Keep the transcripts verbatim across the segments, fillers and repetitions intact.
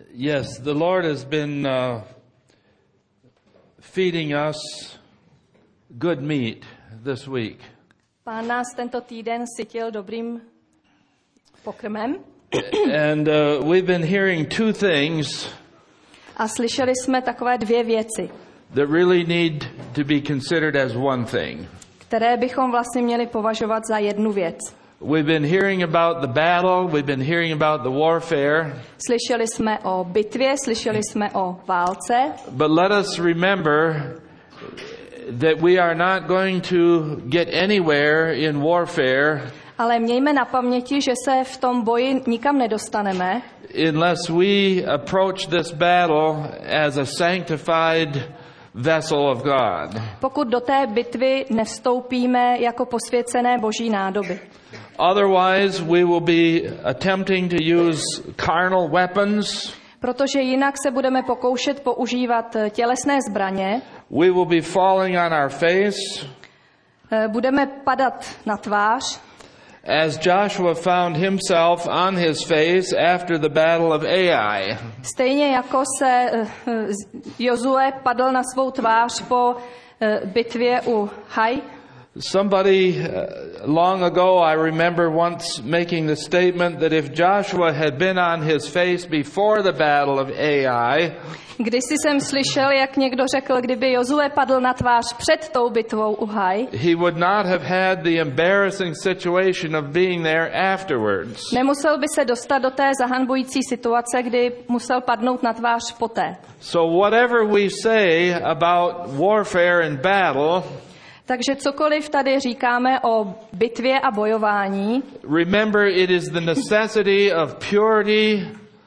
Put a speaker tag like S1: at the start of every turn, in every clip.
S1: Yes, the Lord has been uh, feeding us good meat this week.
S2: Pán nás tento týden sytil dobrým pokrmem.
S1: And uh, we've been hearing two things
S2: A slyšeli jsme takové dvě věci,
S1: that really need to be considered as one thing.
S2: které bychom vlastně měli považovat za jednu věc.
S1: We've been hearing about the battle, we've been hearing about the warfare,
S2: Slyšeli jsme o bitvě, slyšeli jsme o válce,
S1: but let us remember that we are not going to get anywhere in warfare
S2: ale mějme na paměti, že se v tom boji nikam nedostaneme,
S1: unless we approach this battle as a sanctified vessel of God.
S2: pokud do té bitvy nevstoupíme jako posvěcené boží nádoby.
S1: Otherwise, we will be attempting to use carnal weapons.
S2: Protože jinak se budeme pokoušet používat tělesné zbraně,
S1: We will be falling on our face,
S2: budeme padat na tvář,
S1: as Joshua found himself on his face after the battle of Ai.
S2: stejně jako se Jozue padl na svou tvář po bitvě u Hai.
S1: Somebody uh, long ago, I remember once making the statement that if Joshua had been on his face before the battle of Ai,
S2: Kdysi jsem slyšel, jak někdo řekl, kdyby Jozue padl na tvář před tou bitvou u Hai,
S1: he would not have had the embarrassing situation of being there afterwards.
S2: nemusel by se dostat do té zahanbující situace, kdy musel padnout na tvář poté.
S1: So whatever we say about warfare and battle,
S2: Takže cokoliv tady říkáme o bitvě a bojování,
S1: remember it is the necessity of purity,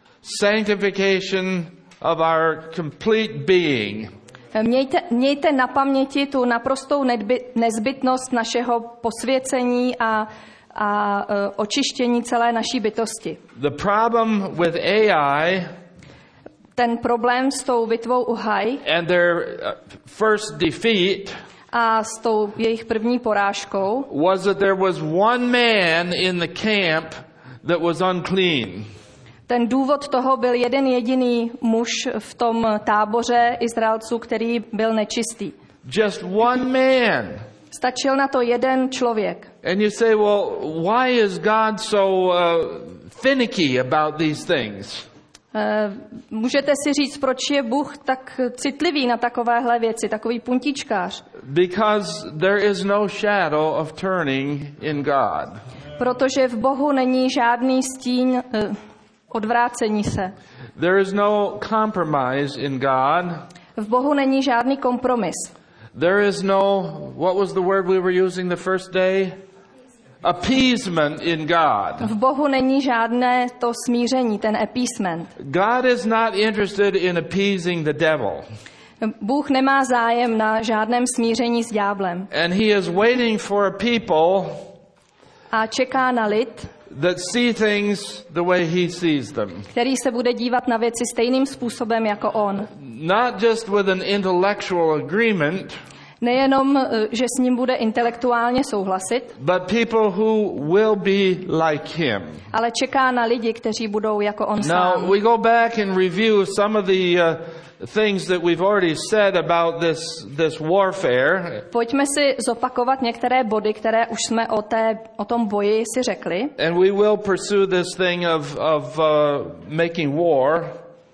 S1: sanctification of our complete being.
S2: Mějte, mějte na paměti tu naprostou nedby, nezbytnost našeho posvěcení a, a uh, očištění celé naší bytosti.
S1: The problem with Ai
S2: Ten problém s tou bitvou u Hai
S1: and their uh, first defeat
S2: a s tou jejich první porážkou
S1: was that there was one man in the camp that was unclean.
S2: ten důvod toho byl jeden jediný muž v tom táboře Izraelců, který byl nečistý.
S1: Just one man.
S2: Stačil na to jeden člověk.
S1: And you say, well, why is God so uh, finicky about these things?
S2: Uh, můžete si říct, proč je Bůh tak citlivý na takovéhle věci, takový puntičkář?
S1: Because there is no shadow of turning in God.
S2: Protože v Bohu není žádný stín uh, odvrácení se.
S1: There is no compromise in God.
S2: V Bohu není žádný kompromis.
S1: There is no, what was the word we were using the first day? Appeasement in God.
S2: V Bohu není žádné to smíření, ten appeasement.
S1: God is not interested in appeasing the devil.
S2: Bůh nemá zájem na žádném smíření s ďáblem.
S1: And he is waiting for a people
S2: A čeká na lid,
S1: that see things the way he sees them.
S2: který se bude dívat na věci stejným způsobem jako on.
S1: Not just with an intellectual agreement,
S2: Nejenom, že s ním bude intelektuálně souhlasit,
S1: but people who will be like him.
S2: ale čeká na lidi, kteří budou jako on
S1: Now,
S2: sám.
S1: we go back and review some of the uh, things that we've already said about this, this warfare.
S2: Pojďme si zopakovat některé body, které už jsme o, té, o tom boji si řekli.
S1: And we will pursue this thing of, of uh, making war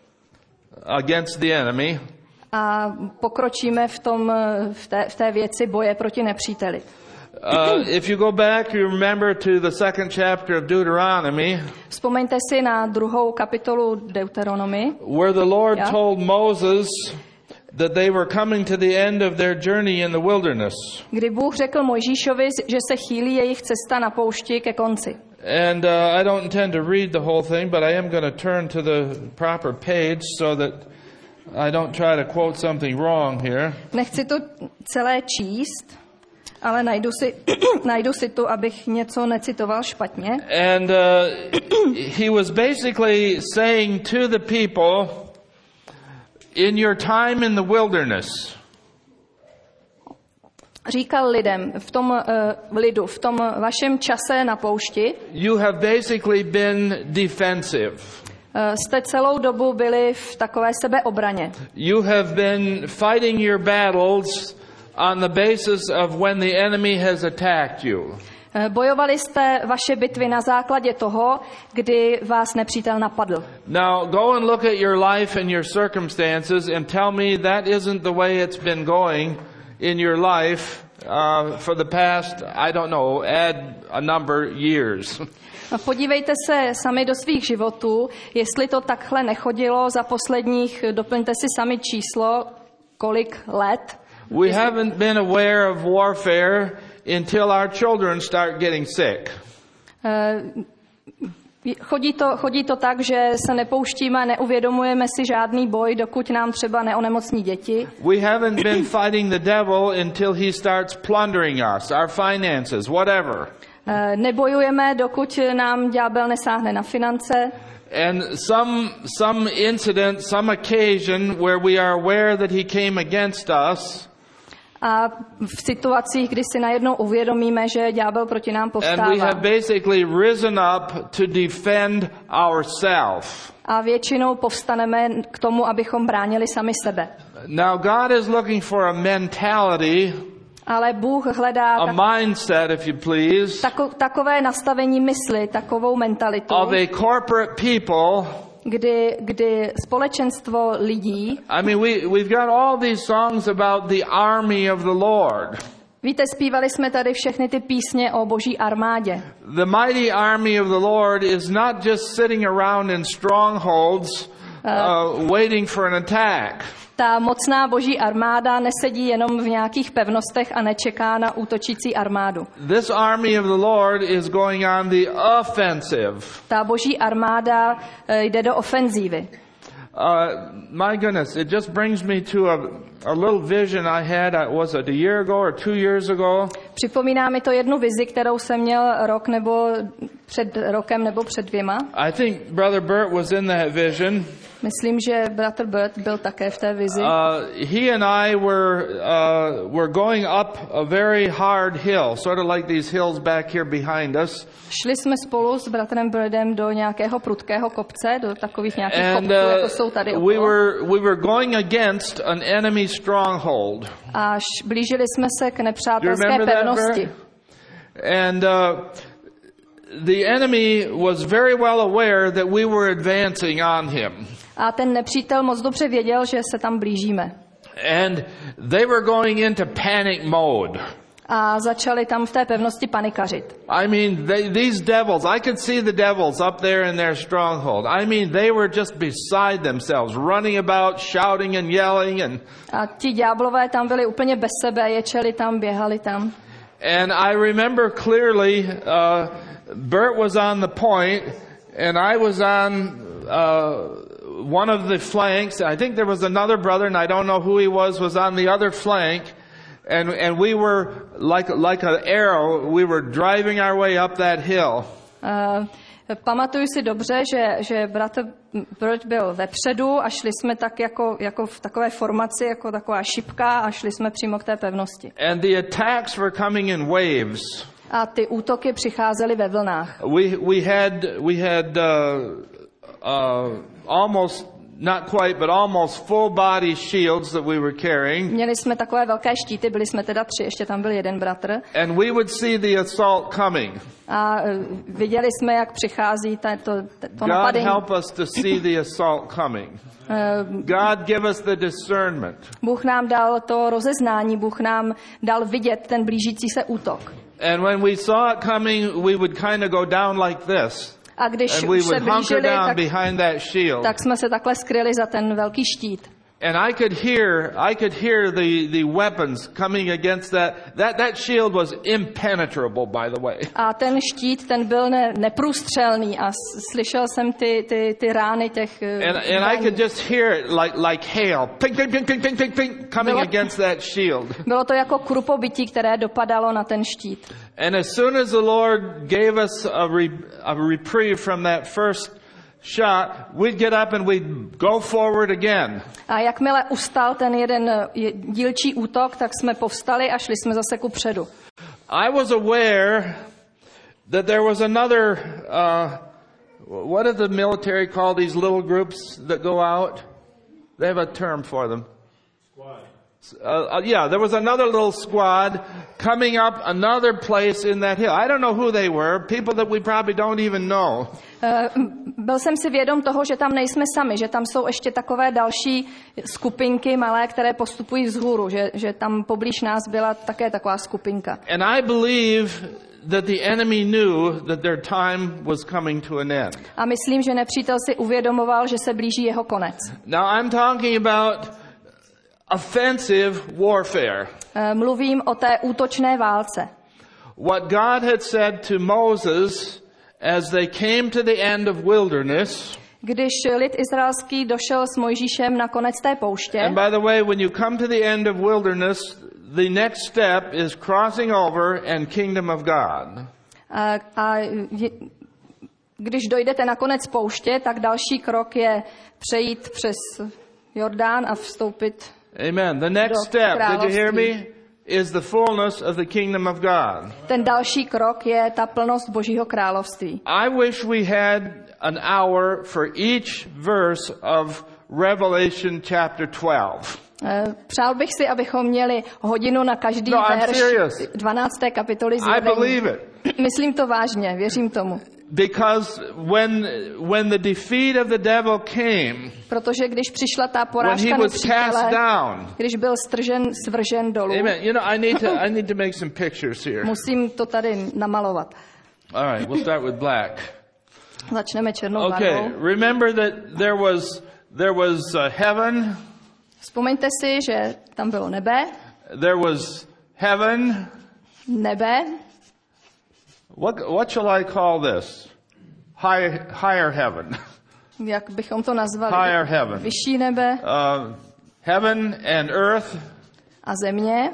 S1: against the enemy.
S2: A pokročíme v, tom, v, té, v té věci boje proti nepříteli.
S1: Uh, if you go back, you remember to the second chapter of Deuteronomy,
S2: Vzpomeňte si na druhou kapitolu Deuteronomy,
S1: where the Lord
S2: Yeah.
S1: told Moses that they were coming to the end of their journey in the wilderness.
S2: kdy Bůh řekl Mojžíšovi, že se chýlí jejich cesta na poušti ke konci.
S1: And uh, I don't intend to read the whole thing, but I am going to turn to the proper page so that I don't try to quote something wrong here.
S2: Nechci to celé číst, ale najdu si, najdu si tu, abych něco necitoval špatně.
S1: And uh, he was basically saying to the people, in your time in the wilderness,
S2: Říkal lidem, v tom uh, lidu, v tom vašem čase na poušti,
S1: you have basically been defensive.
S2: Jste celou dobu byli v takové sebeobraně.
S1: You have been fighting your battles on the basis of when the enemy has attacked you.
S2: Bojovali jste vaše bitvy na základě toho, kdy vás nepřítel napadl.
S1: Now go and look at your life and your circumstances and tell me that isn't the way it's been going in your life uh, for the past, I don't know, add a number years.
S2: Podívejte se sami do svých životů, jestli to takhle nechodilo za posledních, doplňte si sami číslo, kolik let.
S1: We haven't been aware of warfare until our children start getting sick.
S2: Chodí to, chodí to tak, že se nepouštíme, neuvědomujeme si žádný boj, dokud nám třeba neonemocní děti.
S1: We haven't been fighting the devil until he starts plundering us, our finances, whatever.
S2: Nebojujeme, dokud nám ďábel nesáhne na finance.
S1: And some some incident, some occasion where we are aware that he came against us.
S2: A v situacích, kdy si najednou uvědomíme, že ďábel proti nám povstává.
S1: And we have basically risen up to defend ourselves.
S2: A většinou povstaneme k tomu, abychom bránili sami sebe.
S1: Now God is looking for a mentality,
S2: ale Bůh hledá
S1: a
S2: tak,
S1: mindset, if you please,
S2: tako, takové nastavení mysli, takovou mentalitu,
S1: of a corporate people.
S2: Kdy, kdy společenstvo lidí.
S1: I mean, we we've got all these songs about the army of the Lord.
S2: Víte, zpívali jsme tady všechny ty písně o Boží armádě.
S1: The mighty army of the Lord is not just sitting around in strongholds, uh, waiting for an attack.
S2: Ta mocná Boží armáda nesedí jenom v nějakých pevnostech a nečeká na útočící armádu.
S1: This army of the Lord is going on the offensive.
S2: Ta Boží armáda jde do ofenzívy.
S1: Uh, my goodness, it just brings me to a, a little vision I had, was it a year ago or two years ago?
S2: Připomíná mi to jednu vizi, kterou jsem měl rok nebo před rokem nebo před dvěma.
S1: I think Brother Bert was in that vision.
S2: Myslím, že bratr Bert byl také v té vizi.
S1: Uh, he and I were uh, were going up a very hard hill, sort of like these hills back here behind us.
S2: Šli jsme spolu s bratrem Bertem do nějakého prudkého kopce, do takových nějakých
S1: and,
S2: kopců,
S1: uh,
S2: jako jsou tady okolo.
S1: We were we were going against an enemy stronghold.
S2: A blížili jsme se k nepřátelské pevnosti.
S1: And uh, the enemy was very well aware that we were advancing on him.
S2: A ten nepřítel moc dobře věděl, že se tam blížíme.
S1: And they were going into panic mode.
S2: A začali tam v té pevnosti panikařit.
S1: I mean, they, these devils, I could see the devils up there in their stronghold. I mean, they were just beside themselves, running about, shouting and yelling. And,
S2: a ti ďáblové tam byli úplně bez sebe, ječeli tam, běhali tam.
S1: And I remember clearly, uh, Bert was on the point, and I was on uh, one of the flanks. I think there was another brother, and I don't know who he was, was on the other flank. And and we were like like an arrow. We were driving our way up that hill.
S2: Uh, pamatuju si dobře, že že bratr Bert byl vepředu a šli jsme tak jako jako v takové formaci, jako taková šipka a šli jsme přímo k té pevnosti.
S1: And the attacks were coming in waves.
S2: A ty útoky přicházely ve vlnách.
S1: We we had we had uh, uh, almost not quite, but almost full body shields that we were carrying.
S2: Měli jsme takové velké štíty, byli jsme teda tři, ještě tam byl jeden bratr.
S1: And we would see the assault coming.
S2: A viděli jsme, jak přichází ta, to, to napadení.
S1: God help us to see the assault coming. God give us the discernment.
S2: Bůh nám dal to rozeznání, Bůh nám dal vidět ten blížící se útok.
S1: And when we saw it coming, we would kind of go down like this.
S2: A když
S1: and we
S2: už se blížili, tak,
S1: behind that shield.
S2: tak jsme se takhle skryli za ten velký štít.
S1: And I could hear, I could hear the, the weapons coming against that. That that shield was impenetrable, by the way.
S2: A ten štít, ten byl ne, neprůstřelný a slyšel jsem ty ty ty rány těch.
S1: And, and I could just hear it like like hail, ping ping ping ping ping ping ping, coming bylo, against that shield.
S2: Bylo to jako krupobytí, které dopadalo na ten štít.
S1: And as soon as the Lord gave us a, re, a reprieve from that first shot, we'd get up and we'd go forward again.
S2: A jakmile ustal ten jeden dílčí útok, tak jsme povstali a šli jsme zase kupředu.
S1: I was aware that there was another uh, What does the military call these little groups that go out? They have a term for them. Uh, uh, yeah, there was another little squad coming up another place in that hill. I don't know who they were, people that we probably don't even know.
S2: Uh, byl jsem si vědom toho, že tam nejsme sami, že tam jsou ještě takové další skupinky malé, které postupují vzhůru, že, že tam poblíž nás byla také taková skupinka.
S1: And I believe that the enemy knew that their time was coming to an end.
S2: A myslím, že nepřítel si uvědomoval, že se blíží jeho konec.
S1: Now I'm talking about offensive warfare.
S2: Mluvím o té útočné válce.
S1: What God had said to Moses as they came to the end of wilderness.
S2: Když lid izraelský došel s Mojžíšem na konec té pouště.
S1: And by the way, when you come to the end of wilderness, the next step is crossing over and kingdom of God.
S2: A, a je, když dojdete na konec pouště, tak další krok je přejít přes Jordán a vstoupit.
S1: Amen. The next step, did you hear me? Is the fullness of the kingdom of God.
S2: Ten další krok je ta plnost Božího království.
S1: I wish we had an hour for each verse of Revelation chapter twelve.
S2: Přál bych si, abychom měli hodinu na každý
S1: no,
S2: verš dvanácté kapitoly
S1: Zjevení. I believe it.
S2: Myslím to vážně, věřím tomu.
S1: Because when when the defeat of the devil came,
S2: protože když přišla ta porážka nepřítele, když byl stržen, svržen dolů.
S1: Amen. You know, I need to I need to make some pictures here.
S2: Musím to tady namalovat.
S1: All right, we'll start with black.
S2: Začneme černou
S1: okay,
S2: barvou.
S1: Okay, remember that there was there was uh, heaven.
S2: Vzpomeňte si, že tam bylo nebe.
S1: There was heaven.
S2: Nebe.
S1: What what shall I call this? High, higher heaven.
S2: Jak bychom to nazvali?
S1: Higher heaven.
S2: Vyšší nebe.
S1: Uh, heaven and earth.
S2: A země.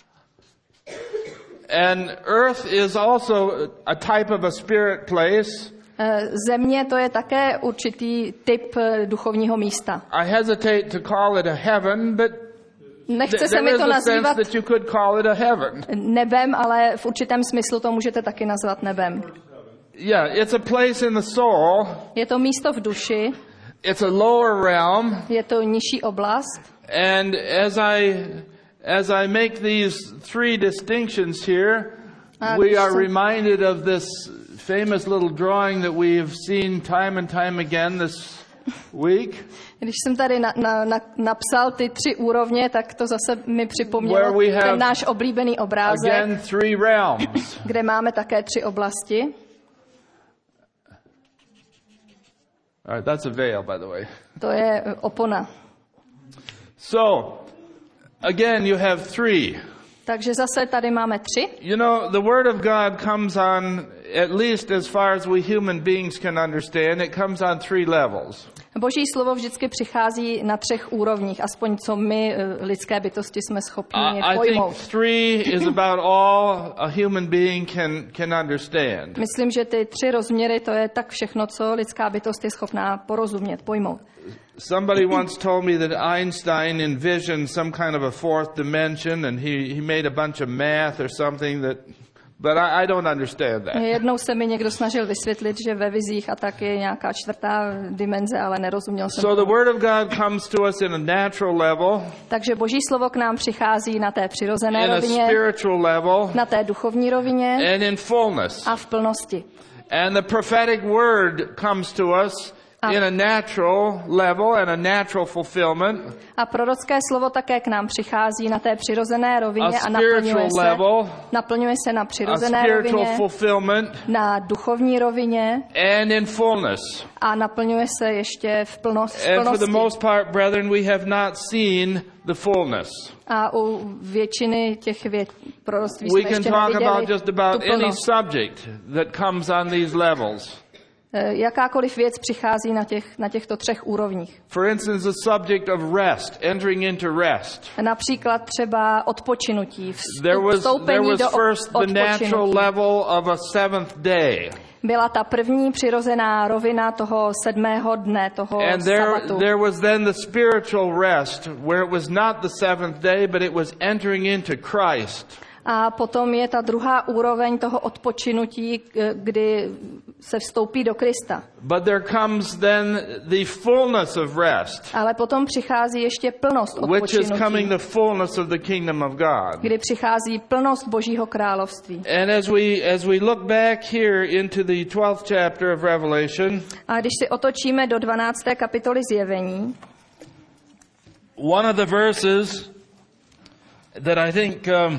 S1: And earth is also a type of a spirit place.
S2: Země to je také určitý typ duchovního místa.
S1: I hesitate to call it a heaven, but
S2: nechce se mi to nazývat
S1: nebem,
S2: ale v určitém smyslu to můžete taky nazvat nebem.
S1: Yeah, it's a place in the soul.
S2: Je to místo v duši.
S1: It's a lower realm.
S2: Je to nižší oblast.
S1: And as I as I make these three distinctions here, we are reminded of this famous little drawing that we've seen time and time again this week.
S2: Když jsem tady na, na, na, napsal ty tři úrovně, tak to zase mi připomnělo ten náš oblíbený obrázek,
S1: again, three realms.
S2: Kde máme také tři oblasti.
S1: All right, that's a veil, by the way.
S2: To je opona.
S1: So, again, you have three.
S2: Takže zase tady máme tři.
S1: You know, the word of God comes on, at least as far as we human beings can understand, it comes on three levels.
S2: Boží slovo vždycky přichází na třech úrovních, aspoň co my lidské bytosti jsme schopni
S1: uh,
S2: pojmout.
S1: I think three is about all a human being can can understand.
S2: Myslím, že ty tři rozměry to je tak všechno, co lidská bytost je schopná porozumět, pojmout.
S1: Somebody once told me that Einstein envisioned some kind of a fourth dimension and he he made a bunch of math or something that but I, I don't understand that.
S2: Jednou se mi někdo snažil vysvětlit, že ve vizích a tak je nějaká čtvrtá dimenze, ale nerozuměl jsem.
S1: So the word of God comes to us in a natural level.
S2: Takže Boží slovo k nám přichází na té přirozené
S1: in
S2: rovině,
S1: a spiritual level,
S2: na té duchovní rovině
S1: and in fullness.
S2: A v plnosti.
S1: And the prophetic word comes to us a in a natural level and a natural fulfillment.
S2: A prorocké slovo také k nám přichází na té přirozené rovině a,
S1: a
S2: naplňuje se,
S1: level,
S2: naplňuje se na přirozené rovině, na duchovní rovině
S1: and in fullness.
S2: A naplňuje se ještě v plnosti.
S1: And for the most part, brethren, we have not seen the fullness.
S2: A u většiny těch věd, proroctví
S1: we
S2: jsme
S1: can
S2: ještě
S1: talk
S2: neviděli
S1: about just about
S2: tu
S1: any subject that comes on these levels.
S2: Jakákoliv věc přichází na, těch, na těchto třech úrovních.
S1: For instance, the subject of rest, entering into rest.
S2: Například třeba odpočinutí,
S1: there was,
S2: vstoupení
S1: there was
S2: do
S1: first the natural level of a seventh day.
S2: Byla ta první přirozená rovina toho sedmého dne, toho
S1: And there,
S2: sabatu.
S1: there was then the spiritual rest, where it was not the seventh day, but it was entering into Christ.
S2: A potom je ta druhá úroveň toho odpočinutí, kdy se vstoupí do Krista.
S1: But there comes then the fullness of rest,
S2: Ale potom přichází ještě plnost
S1: which is coming
S2: odpočinutí,
S1: the fullness of the kingdom of God.
S2: kdy přichází plnost Božího království.
S1: And as we as we look back here into the twelfth chapter of Revelation,
S2: A když si otočíme do dvanácté kapitoly Zjevení,
S1: one of the verses that I think um,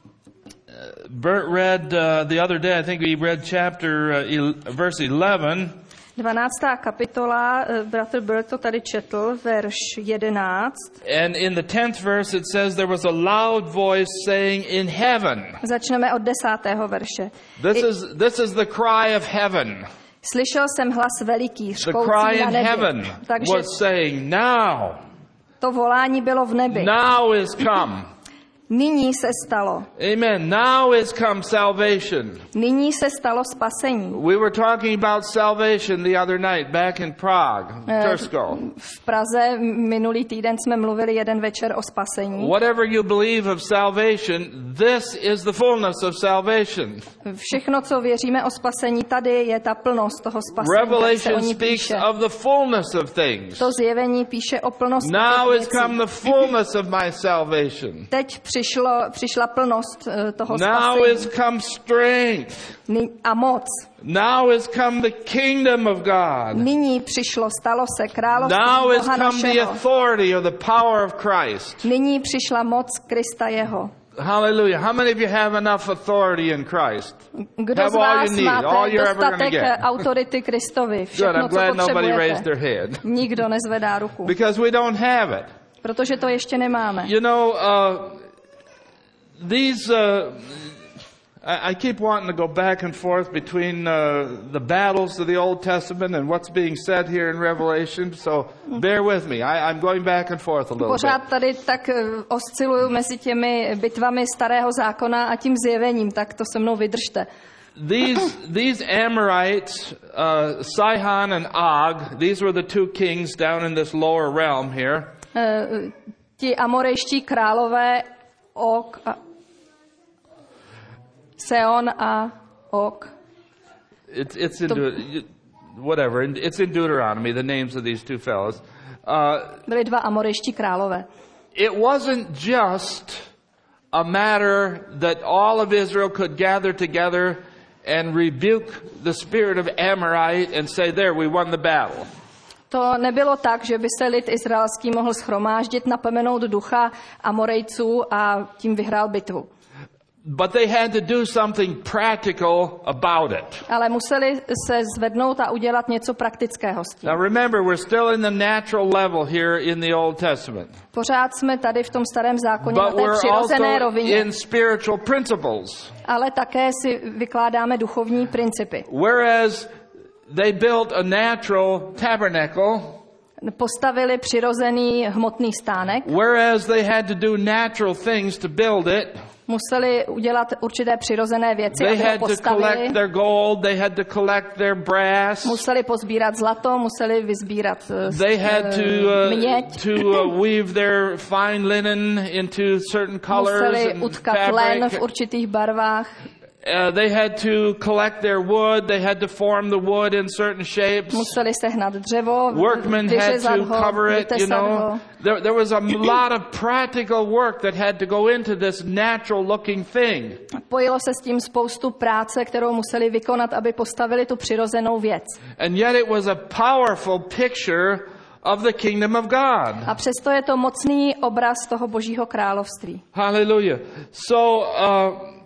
S1: Bert read uh, the other day, I think he read chapter uh, el- verse eleven.
S2: dvanáctá kapitola, eh, bratr Bert to tady četl, verš jedenáct.
S1: And in the tenth verse it says there was a loud voice saying in heaven.
S2: Začneme od desátého verše.
S1: This
S2: I,
S1: is this is the cry of heaven.
S2: Slyšel jsem hlas veliký,
S1: The
S2: řkoucí
S1: cry
S2: na
S1: in
S2: nebi.
S1: heaven
S2: Takže
S1: was saying, now,
S2: to volání bylo v nebi.
S1: now is come.
S2: Nyní se stalo.
S1: Amen. Now is come salvation.
S2: Nyní se stalo spasení.
S1: We were talking about salvation the other night back in Prague, Tursko.
S2: V Praze minulý týden jsme mluvili jeden večer o spasení.
S1: Whatever you believe of salvation, this is the fullness of salvation.
S2: Všechno, co věříme o spasení, tady je ta plnost toho spasení. Tak se o
S1: Revelation
S2: ní
S1: speaks
S2: píše.
S1: of the fullness of things.
S2: To Zjevení píše o plnosti
S1: Now
S2: těch
S1: is
S2: věcí.
S1: come the fullness of my salvation.
S2: Teď přišlo, přišla plnost eh, toho
S1: Now is
S2: spasení
S1: come strength.
S2: Ny- a moc.
S1: Now is come the kingdom of God.
S2: Nyní přišlo, stalo se království
S1: Now is
S2: Boha
S1: come the
S2: našeho.
S1: authority or the power of Christ.
S2: Nyní přišla moc Krista jeho.
S1: Hallelujah. How many of you have enough authority in Christ?
S2: Kdo
S1: Have
S2: z
S1: all
S2: vás
S1: you need, all
S2: máte
S1: you're ever gonna
S2: dostatek
S1: get.
S2: autority Kristovi?
S1: Good.
S2: Všechno,
S1: I'm
S2: co
S1: glad nobody raised
S2: potřebujete.
S1: their head.
S2: Nikdo nezvedá ruku,
S1: Because we don't have it.
S2: protože to ještě nemáme.
S1: You know, uh, these, uh, I, I keep wanting to go back and forth between uh, the battles of the Old Testament and what's being said here in Revelation, so bear with me. I, I'm going back and forth a little bit.
S2: Pořád tady tak eh, osciluju mezi těmi bitvami starého zákona a tím zjevením, tak to se mnou vydržte.
S1: These, these Amorites, uh, Sihon and Og, these were the two kings down in this lower realm here.
S2: Eh, Ti amorejští králové Ok a Seon a Ok.
S1: It's, it's in, Deut- whatever, it's in Deuteronomy, the names of these two fellows. Uh,
S2: Byli dva amorejští králové.
S1: it wasn't just a matter that all of Israel could gather together and rebuke the spirit of Amorite and say, there, we won the battle.
S2: To nebylo tak, že by se lid izraelský mohl shromáždit, napomenout ducha Amorejců a tím vyhrál bitvu.
S1: But they had to do something practical about it.
S2: Ale museli se zvednout a udělat něco praktického s tím.
S1: Now remember, we're still in the natural level here in the Old Testament.
S2: Pořád jsme tady v tom starém zákoně na
S1: But
S2: té
S1: we're
S2: přirozené
S1: also
S2: rovině,
S1: in spiritual principles.
S2: ale také si vykládáme duchovní principy.
S1: Whereas they built a natural tabernacle,
S2: Postavili přirozený hmotný stánek,
S1: whereas they had to do natural things to build it.
S2: museli udělat určité přirozené věci,
S1: They
S2: aby ho
S1: had to
S2: postavili.
S1: collect their gold, they had to collect their brass.
S2: Museli pozbírat zlato, museli vyzbírat eh,
S1: They had to
S2: eh,
S1: uh,
S2: měď,
S1: to uh, weave their fine linen into certain colors
S2: museli
S1: and
S2: utkat len v
S1: fabric.
S2: určitých barvách,
S1: Uh, they had to collect their wood. They had to form the wood in certain shapes.
S2: museli sehnat dřevo,
S1: Workmen had
S2: vyřezat
S1: to
S2: ho,
S1: cover it, you
S2: vytesat
S1: know.
S2: ho.
S1: There, there was a lot of practical work that had to go into this natural-looking thing.
S2: Pojilo se s tím spoustu práce, kterou museli vykonat, aby postavili tu přirozenou věc.
S1: And yet it was a powerful picture of the kingdom of God.
S2: A přesto je to mocný obraz toho Božího království.
S1: Hallelujah. So, uh,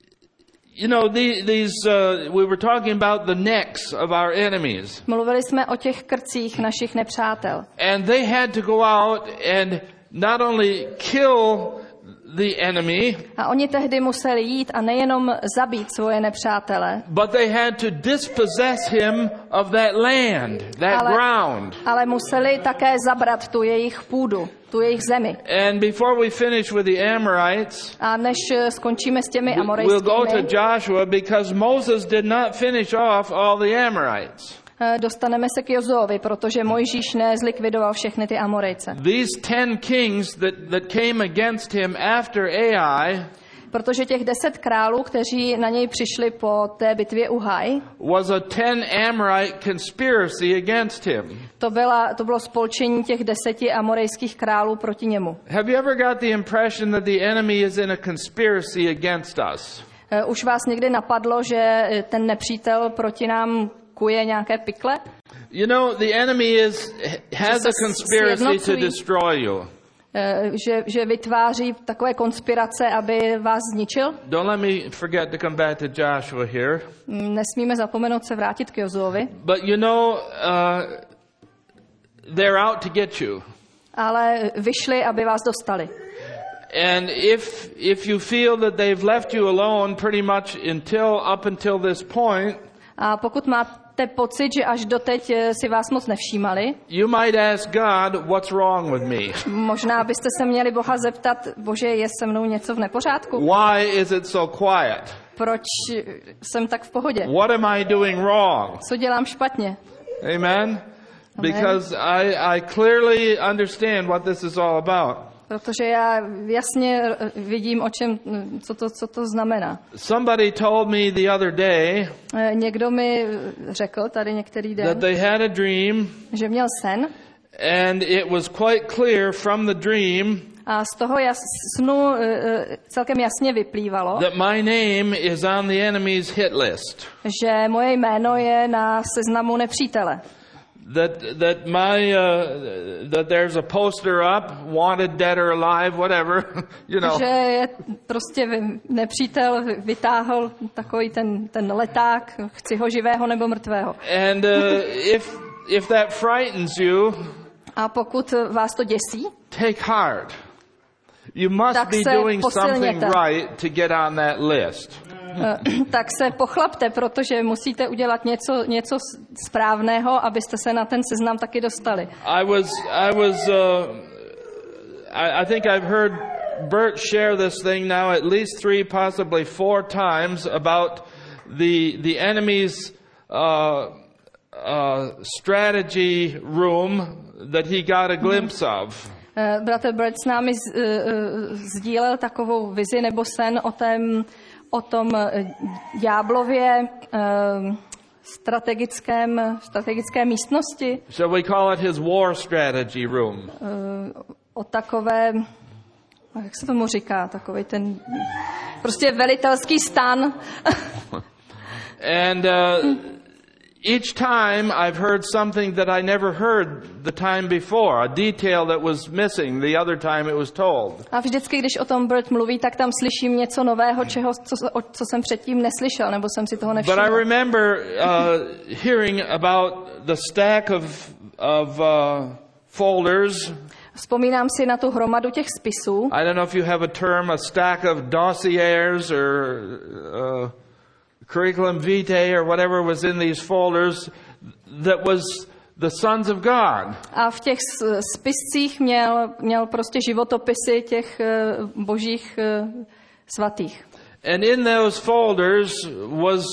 S1: you know, the, these, uh, we were talking about the necks of our enemies.
S2: Mluvili jsme o těch krcích našich nepřátel.
S1: And they had to go out and not only kill the enemy,
S2: A oni tehdy museli jít a nejenom zabít svoje nepřátele,
S1: but they had to dispossess him of that land, that
S2: ale,
S1: ground.
S2: ale museli také zabrat tu jejich půdu, tu jejich zemi.
S1: And before we finish with the Amorites,
S2: A než eh, skončíme s těmi
S1: we'll go to
S2: amorejskými,
S1: Joshua because Moses did not finish off all the Amorites.
S2: eh, dostaneme se k Jozovi, protože Mojžíš nezlikvidoval všechny ty Amorejce.
S1: These ten kings that, that came against him after Ai,
S2: Protože těch deset králů, kteří na něj přišli po té bitvě u Hai,
S1: was a ten Amorite conspiracy against him.
S2: to, byla, to bylo spolčení těch deseti amorejských králů proti němu.
S1: Have you ever got the impression that the enemy is in a conspiracy against us?
S2: Už vás někdy napadlo, že ten nepřítel proti nám kuje nějaké pikle?
S1: You know, the enemy is has a conspiracy to destroy you.
S2: Že, že vytváří takové konspirace, aby vás zničil?
S1: Don't let me forget to come back to Joshua here.
S2: Nesmíme zapomenout se vrátit k Jozuovi.
S1: But you know, uh, they're out to get you.
S2: Ale vyšli, aby vás dostali.
S1: And if if you feel that they've left you alone pretty much until up until this point,
S2: a pokud máte pocit, že až doteď si vás moc nevšímali,
S1: you might ask God, what's wrong with me?
S2: Možná byste se měli Boha zeptat, Bože, je se mnou něco v nepořádku?
S1: Why is it so quiet?
S2: Proč jsem tak v pohodě?
S1: What am I doing wrong?
S2: Co dělám špatně?
S1: Amen? Amen. Because I I clearly understand what this is all about.
S2: Protože já jasně vidím, o čem, co to, co to znamená.
S1: Somebody told me the other day,
S2: někdo mi řekl tady některý den,
S1: that they had a dream,
S2: že měl sen,
S1: and it was quite clear from the dream,
S2: a z toho jas, snu celkem jasně vyplývalo,
S1: that my name is on the enemy's hit list.
S2: Že moje jméno je na seznamu nepřítele.
S1: That that my uh, that there's a poster up, wanted, dead or alive, whatever, you know.
S2: Že je prostě nepřítel vytáhl takový ten ten leták, chci ho živého nebo mrtvého.
S1: And uh, if if that frightens you,
S2: a pokud vás to děsí,
S1: take heart. You must
S2: tak
S1: be doing something right to get on that list.
S2: Tak se pochlapte, protože musíte udělat něco, něco správného, abyste se na ten seznam taky dostali.
S1: I was, I was, uh, I, I think I've heard Bert share this thing now at least three, possibly four times about the the enemy's uh, uh, strategy room that he got a glimpse of.
S2: Uh, Bratr Bert s námi z, uh, sdílel takovou vizi nebo sen o tém o tom ďáblově uh, strategickém, strategické místnosti.
S1: Shall we call it his war strategy room?
S2: Uh, o takové, jak se tomu říká, takový ten prostě velitelský stan.
S1: And uh, each time I've heard something that I never heard the time before, a detail that was missing the other time it was told.
S2: A vždycky, když o tom Bert mluví, tak tam slyším něco nového, čeho, co, co jsem předtím neslyšel, nebo jsem si toho nevšiml.
S1: But I remember uh, hearing about the stack of, of uh, folders.
S2: Vzpomínám si na tu hromadu těch spisů.
S1: I don't know if you have a term, a stack of dossiers or uh, curriculum vitae or whatever was in these folders that was the sons of God.
S2: A v těch spiscích měl, měl prostě životopisy těch uh, božích uh, svatých.
S1: And in those folders was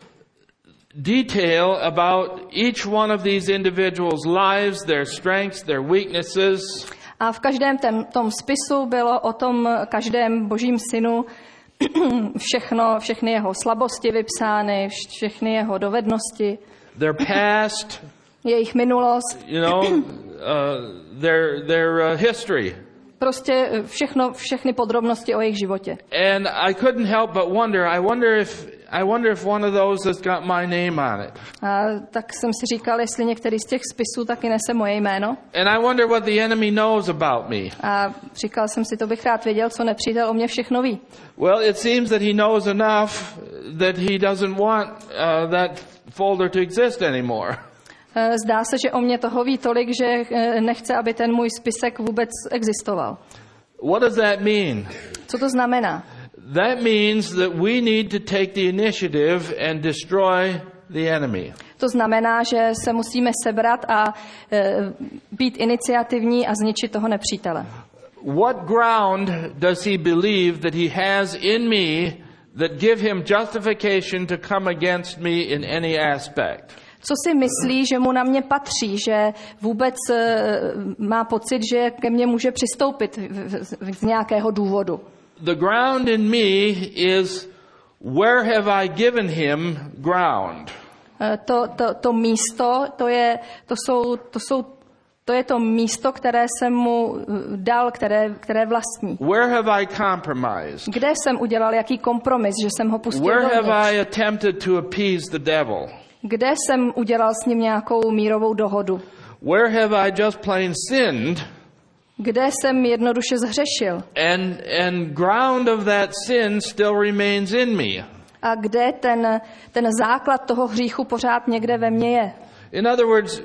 S1: detail about each one of these individuals' lives, their strengths, their weaknesses.
S2: A v každém tém, tom spisu bylo o tom každém božím synu všechno, všechny jeho slabosti vypsány, všechny jeho dovednosti,
S1: their past,
S2: jejich minulost,
S1: you know, uh, their their uh, history.
S2: Prostě všechno, všechny podrobnosti o jejich životě.
S1: And I couldn't help but wonder, I wonder if I wonder if one of those has got my name on it.
S2: A tak jsem si říkal, jestli některý z těch spisů taky nese moje jméno.
S1: And I wonder what the enemy knows about me.
S2: A říkal jsem si, to bych rád věděl, co nepřítel o mě všechno ví.
S1: Well, it seems that he knows enough that he doesn't want uh, that folder to exist anymore.
S2: Zdá se, že o mě toho ví tolik, že nechce, aby ten můj spisek vůbec existoval.
S1: What does that mean?
S2: Co to znamená?
S1: That means that we need to take the initiative and destroy the enemy.
S2: To znamená, že se musíme sebrat a e, být iniciativní a zničit toho nepřítele.
S1: What ground does he believe that he has in me that give him justification to come against me in any aspect?
S2: Co si myslí, že mu na mě patří, že vůbec e, má pocit, že ke mně může přistoupit z nějakého důvodu?
S1: the ground in me is where have I given him ground?
S2: To, to, to místo, to je, to jsou, to jsou, to je to místo, které jsem mu dal, které, které vlastní.
S1: Where have I compromised?
S2: Kde jsem udělal jaký kompromis, že jsem ho pustil
S1: Where have
S2: dovnitř?
S1: I attempted to appease the devil?
S2: Kde jsem udělal s ním nějakou mírovou dohodu?
S1: Where have I just plain sinned?
S2: Kde jsem jednoduše zhřešil?
S1: And and ground of that sin still remains in me.
S2: A kde ten, ten základ toho hříchu pořád někde ve mně je?
S1: In other words,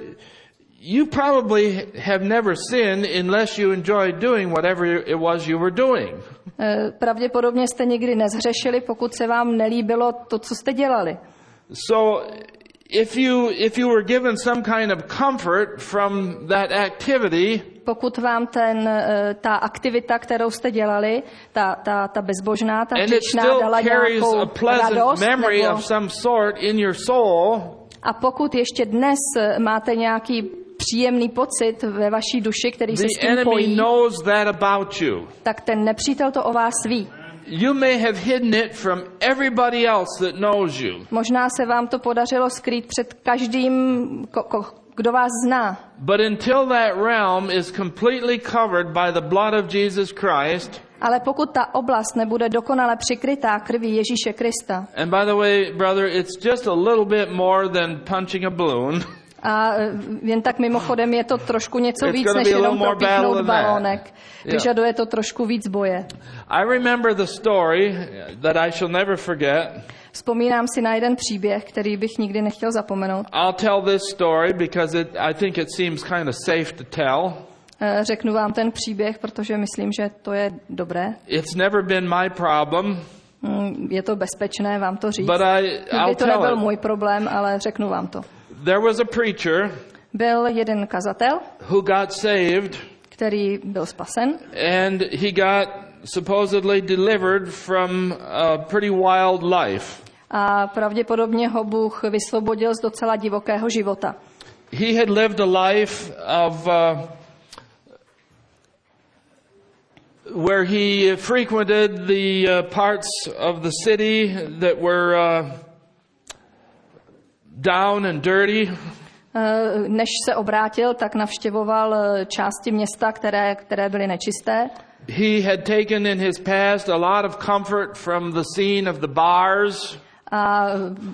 S1: you probably have never sinned unless you enjoyed doing whatever it was you were doing.
S2: Pravděpodobně jste nikdy nezhřešili, pokud se vám nelíbilo to, co jste dělali.
S1: So if you if you were given some kind of comfort from that activity,
S2: pokud vám ten, ta aktivita, kterou jste dělali, ta, ta, ta bezbožná, ta hříšná, dala nějakou radost,
S1: memory
S2: nebo,
S1: of some sort in your soul,
S2: a pokud ještě dnes máte nějaký příjemný pocit ve vaší duši, který se s tím pojí,
S1: knows that about you.
S2: Tak ten nepřítel to o vás ví.
S1: You may have hidden it from everybody else that knows you.
S2: Možná se vám to podařilo skrýt před každým, ko, ko, kdo vás zná.
S1: But until that realm is completely covered by the blood of Jesus Christ,
S2: ale pokud ta oblast nebude dokonale přikrytá krví Ježíše Krista.
S1: And by the way, brother, it's just a little bit more than punching a balloon.
S2: A jen tak mimochodem je to trošku něco víc, než jenom propíchnout balónek. Vyžaduje to trošku víc boje.
S1: I remember the story that I shall never forget.
S2: Vzpomínám si na jeden příběh, který bych nikdy nechtěl zapomenout.
S1: I'll tell this story because it, I think it seems kind of safe to tell.
S2: Řeknu vám ten příběh, protože myslím, že to je dobré.
S1: It's never been my problem.
S2: Je to bezpečné vám to říct.
S1: But I, I'll
S2: to
S1: tell
S2: nebyl
S1: it.
S2: můj problém, ale řeknu vám to.
S1: There was a preacher
S2: byl jeden kazatel,
S1: who got saved,
S2: který byl spasen,
S1: and he got supposedly delivered from a pretty wild life.
S2: A pravděpodobně ho Bůh vysvobodil z docela divokého života.
S1: He had lived a life of uh, where he frequented the uh, parts of the city that were uh, down and dirty.
S2: Než se obrátil, tak navštěvoval části města, které, které byly nečisté.
S1: He had taken in his past a lot of comfort from the scene of the bars.
S2: A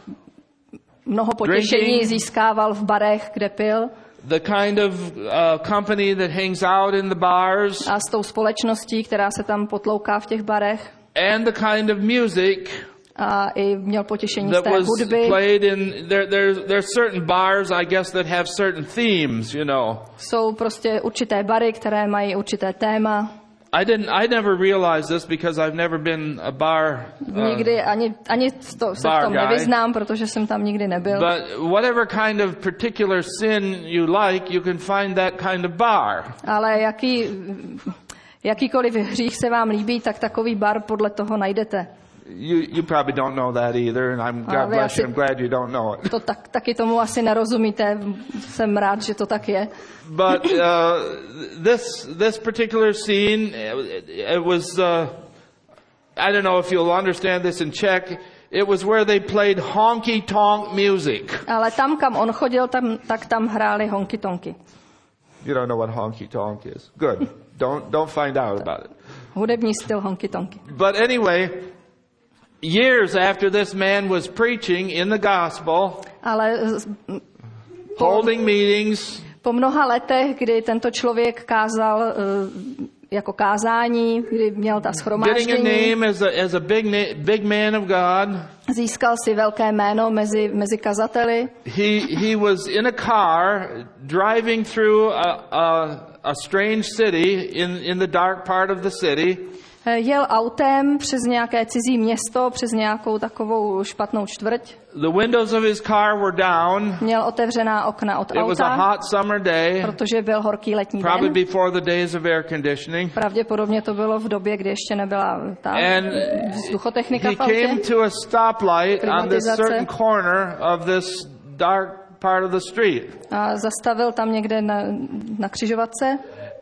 S2: mnoho potěšení
S1: drinking,
S2: získával v barech, kde pil.
S1: The kind of uh, company that hangs out in the bars.
S2: A s tou společností, která se tam potlouká v těch barech.
S1: And the kind of music
S2: a i měl potěšení z
S1: that
S2: té
S1: was
S2: hudby.
S1: played in there. There's there's certain bars, I guess, that have certain themes, you know.
S2: Jsou prostě určité bary, které mají určité téma.
S1: I didn't. I never realized this because I've never been a bar. Uh,
S2: Nikdy ani ani to, se v tom nevyznám, protože jsem tam nikdy nebyl.
S1: But whatever kind of particular sin you like, you can find that kind of bar.
S2: Ale jaký jakýkoliv hřích se vám líbí, tak takový bar podle toho najdete.
S1: You you probably don't know that either, and I'm God bless you. I'm glad you don't know it.
S2: To tak, taky tomu asi nerozumíte. Jsem rád, že to tak je.
S1: But uh, this this particular scene, it, it was uh, I don't know if you'll understand this in Czech. It was where they played honky tonk music.
S2: Ale tam, kam on chodil, tam tak tam hráli honky tonky.
S1: You don't know what honky tonk is. Good. Don't don't find out about it.
S2: Hudební styl honky tonky.
S1: But anyway, years after this man was preaching in the gospel,
S2: ale
S1: po, holding meetings,
S2: po mnoha letech, kdy tento člověk kázal uh, jako kázání, kdy měl ta shromáždění,
S1: as a, as a big, big man of God,
S2: získal si velké jméno mezi, mezi kazateli.
S1: He, he was in a car driving through a, a, a strange city in, in the dark part of the city.
S2: Jel autem přes nějaké cizí město, přes nějakou takovou špatnou čtvrť.
S1: The windows of his car were down.
S2: Měl otevřená okna od
S1: It
S2: auta.
S1: Was a hot summer day.
S2: Protože byl horký letní
S1: Probably
S2: den.
S1: Before the days of air conditioning.
S2: Pravděpodobně to bylo v době, kdy ještě nebyla ta vzduchotechnika v autě.
S1: He came to a stoplight on this certain corner of this dark part of the street.
S2: A zastavil tam někde na, na křižovatce.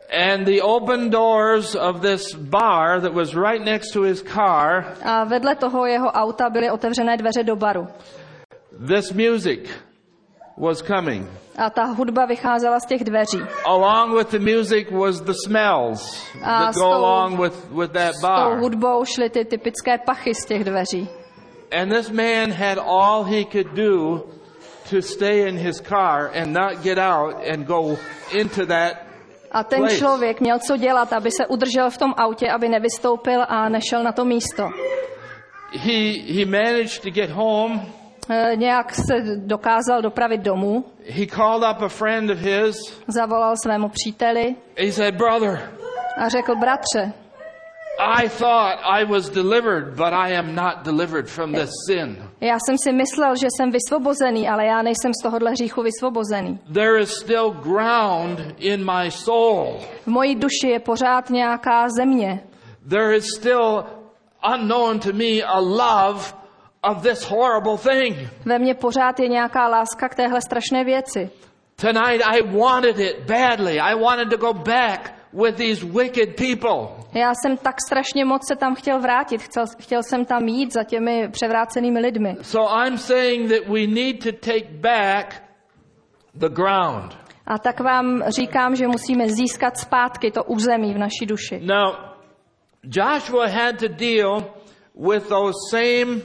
S1: And the open doors of this bar that was right next to his car.
S2: A vedle toho jeho auta byly otevřené dveře do baru.
S1: This music was coming.
S2: A ta hudba vycházela z těch dveří.
S1: Along with the music was the smells
S2: A
S1: that
S2: s
S1: go
S2: tou,
S1: along with, with that
S2: s tou
S1: bar.
S2: hudbou šly ty typické pachy z těch dveří.
S1: And this man had all he could do to stay in his car and not get out and go into that
S2: A ten
S1: place.
S2: člověk měl co dělat, aby se udržel v tom autě, aby nevystoupil a nešel na to místo.
S1: He, he managed to get home.
S2: E, nějak se dokázal dopravit domů.
S1: He called up a friend of his.
S2: Zavolal svému příteli.
S1: He said, brother,
S2: A řekl, bratře,
S1: I thought I was delivered, but I am not delivered from this sin.
S2: já jsem si myslel, že jsem vysvobozený, ale já nejsem z tohohle hříchu vysvobozený.
S1: There is still ground in my soul.
S2: V mojí duši je pořád nějaká země.
S1: There is still unknown to me a love of this horrible thing.
S2: Ve mně pořád je nějaká láska k téhle strašné věci.
S1: Tonight I wanted it badly. I wanted to go back with these wicked people.
S2: Já jsem tak strašně moc se tam chtěl vrátit. Chtěl, chtěl jsem tam jít za těmi převrácenými lidmi.
S1: So I'm saying that we need to take back the ground.
S2: A tak vám říkám, že musíme získat zpátky to území v naší duši.
S1: Now, Joshua had to deal with those same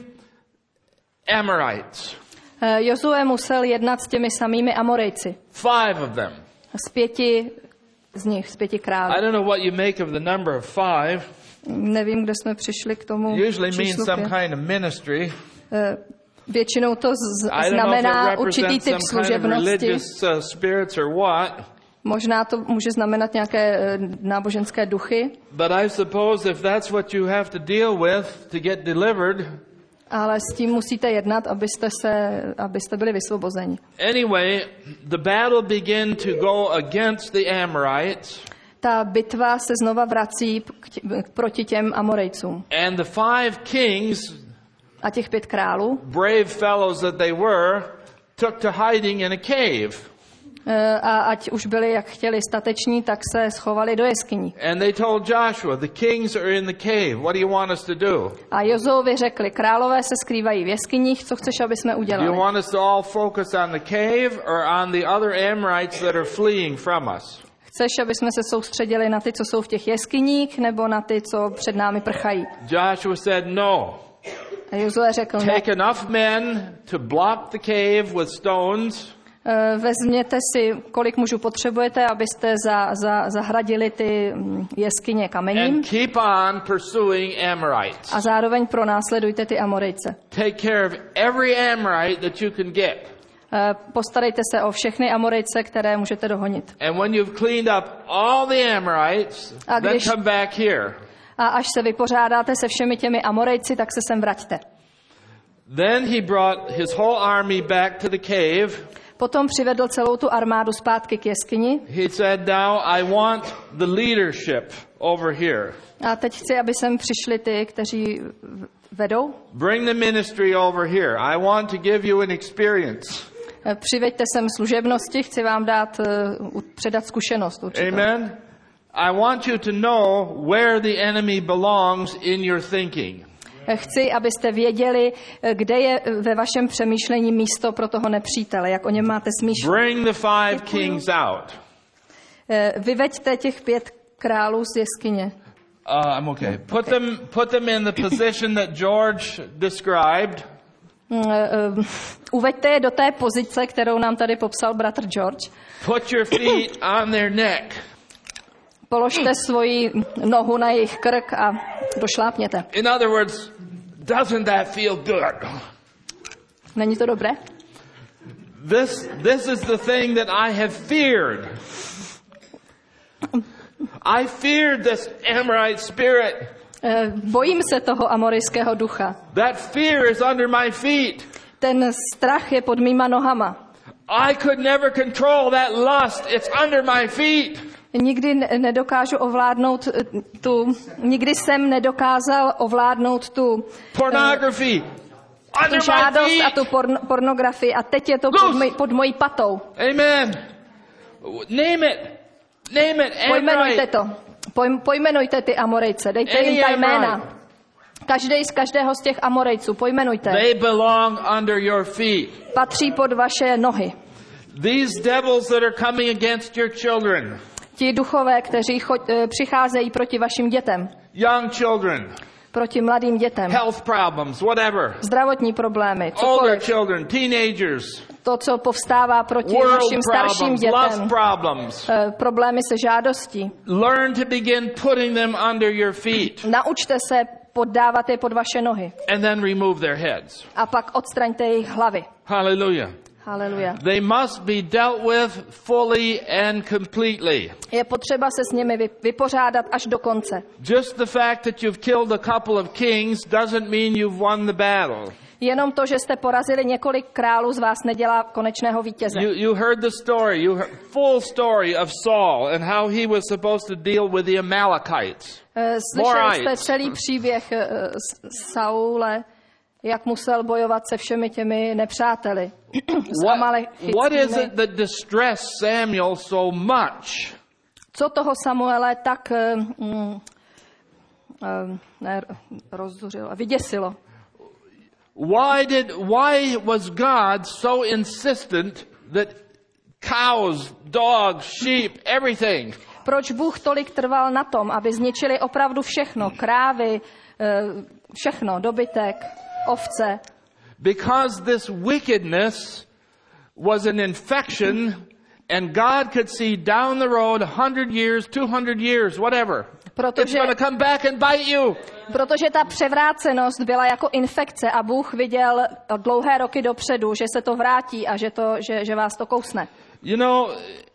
S1: Amorites.
S2: Eh, Jozue musel jednat s těmi samými Amorejci.
S1: Five of them.
S2: Z pěti z nich, z pěti králů.
S1: I don't know what you make of the number of five.
S2: Nevím, kde jsme přišli k tomu
S1: Usually means
S2: číslu
S1: some
S2: pět.
S1: kind of ministry.
S2: Eh, Většinou to z-
S1: I don't know if
S2: znamená
S1: it
S2: určitý
S1: represents
S2: typ
S1: some kind of
S2: služebnosti.
S1: religious uh, spirits or what.
S2: Možná to může znamenat nějaké eh, náboženské duchy,
S1: But I suppose if that's what you have to deal with to get delivered.
S2: ale s tím musíte jednat, abyste, se, abyste byli vysvobozeni.
S1: Anyway, the battle began to go against the Amorites.
S2: Ta bitva se znova vrací k tě, proti těm Amorejcům.
S1: And the five kings,
S2: A těch pět králů,
S1: brave fellows that they were, took to hiding in a cave.
S2: eh, a ať už byli jak chtěli stateční, tak se schovali do jeskyní.
S1: And they told Joshua, the kings are in the cave. What do you want us to do?
S2: A Jozovi řekli, králové se skrývají v jeskyních, co chceš, aby jsme
S1: Do you
S2: udělali?
S1: want us to all focus on the cave or on the other Amorites that are fleeing from us?
S2: Chceš, aby jsme se soustředili na ty, co jsou v těch jeskyních, nebo na ty, co před námi prchají?
S1: Joshua said, no.
S2: A Jozue řekl, ne.
S1: Take enough men to block the cave with stones.
S2: Eh, Vezměte si, kolik mužů potřebujete, abyste za, za, zahradili ty mm, jeskyně kamením
S1: And keep on pursuing Amorites.
S2: a zároveň pronásledujte ty Amorejce.
S1: Take care of every Amorite that you can get.
S2: Eh, Postarejte se o všechny Amorejce, které můžete dohonit.
S1: And when you've cleaned up all the Amorites,
S2: A
S1: then
S2: když-
S1: come back here.
S2: A až se vypořádáte se všemi těmi Amorejci, tak se sem vraťte.
S1: Then he brought his whole army back to the cave.
S2: Potom přivedl celou tu armádu zpátky k jeskyni
S1: He said, now I want the leadership over here.
S2: a teď chci, aby sem přišli ty, kteří vedou.
S1: Bring the ministry over here. I want to give you an experience.
S2: Eh, Přiveďte sem služebnosti, chci vám dát, eh, u- předat zkušenost určitě.
S1: Amen. I want you to know where the enemy belongs in your thinking.
S2: Eh, Chci, abyste věděli, eh, kde je eh, ve vašem přemýšlení místo pro toho nepřítele, jak o něm máte smýšlet.
S1: Bring the five kings out.
S2: Eh, Vyveďte těch pět králů z jeskyně.
S1: Uh, I'm okay. Put them, put them in the position that George described.
S2: Mm, eh, eh, Uveďte je do té pozice, kterou nám tady popsal bratr George.
S1: Put your feet on their neck.
S2: Položte svoji nohu na jejich krk a došlápněte.
S1: In other words, doesn't that feel good?
S2: Není to dobré?
S1: This, this is the thing that I have feared. I feared this Amorite spirit.
S2: Eh, Bojím se toho amorijského ducha.
S1: That fear is under my feet.
S2: Ten strach je pod mýma nohama.
S1: I could never control that lust. It's under my feet.
S2: Nikdy ne- nedokážu ovládnout eh, tu, nikdy jsem nedokázal ovládnout tu,
S1: Pornography.
S2: tu
S1: Under my
S2: žádost a
S1: feet.
S2: tu porn, pornografii a teď je to pod, moj, pod mojí patou.
S1: Amen. Name it. Name it,
S2: Pojmenujte
S1: Amorite.
S2: to. Poj, pojmenujte ty Amorejce. Dejte jim ta jména. Každý z každého z těch Amorejců. Pojmenujte.
S1: They belong under your feet.
S2: Patří pod vaše nohy.
S1: These devils that are coming against your children.
S2: Ti duchové, kteří cho, přicházejí proti vašim dětem.
S1: Young children.
S2: Proti mladým dětem.
S1: Health problems, whatever.
S2: Zdravotní problémy,
S1: Older
S2: cokoliv.
S1: children, teenagers.
S2: To, co povstává proti
S1: World
S2: našim starším
S1: problems, lust
S2: dětem.
S1: problems.
S2: Eh, Problémy se žádostí.
S1: Learn to begin putting them under your feet.
S2: Naučte se poddávat je pod vaše nohy.
S1: And then remove their heads.
S2: A pak odstraňte jejich hlavy.
S1: Hallelujah.
S2: Haleluja.
S1: They must be dealt with fully and completely.
S2: Je potřeba se s nimi vy- vypořádat až do konce.
S1: Just the fact that you've killed a couple of kings doesn't mean you've won the battle.
S2: Jenom to, že jste porazili několik králů, z vás nedělá konečného vítěze.
S1: You, you heard the story, you heard full story of Saul and how he was supposed to deal with the Amalekites.
S2: Eh, Slyšeli jste
S1: Morites.
S2: celý příběh eh, S- Saule, jak musel bojovat se všemi těmi nepřáteli. S
S1: What,
S2: Amalekitskými.
S1: what is it that distressed Samuel so much?
S2: Co toho Samuele tak eh, mm, eh, ne, rozzuřilo, vyděsilo?
S1: Why did why was God so insistent that cows, dogs, sheep, everything?
S2: Proč Bůh tolik trval na tom, aby zničili opravdu všechno, krávy, eh, všechno, dobytek, ovce?
S1: Because this wickedness was an infection and God could see down the road a hundred years, two hundred years, whatever. It's
S2: Protože,
S1: going to come back and bite you.
S2: protože ta převrácenost byla jako infekce a Bůh viděl dlouhé roky dopředu, že se to vrátí a že, to, že, že vás to kousne.
S1: You know,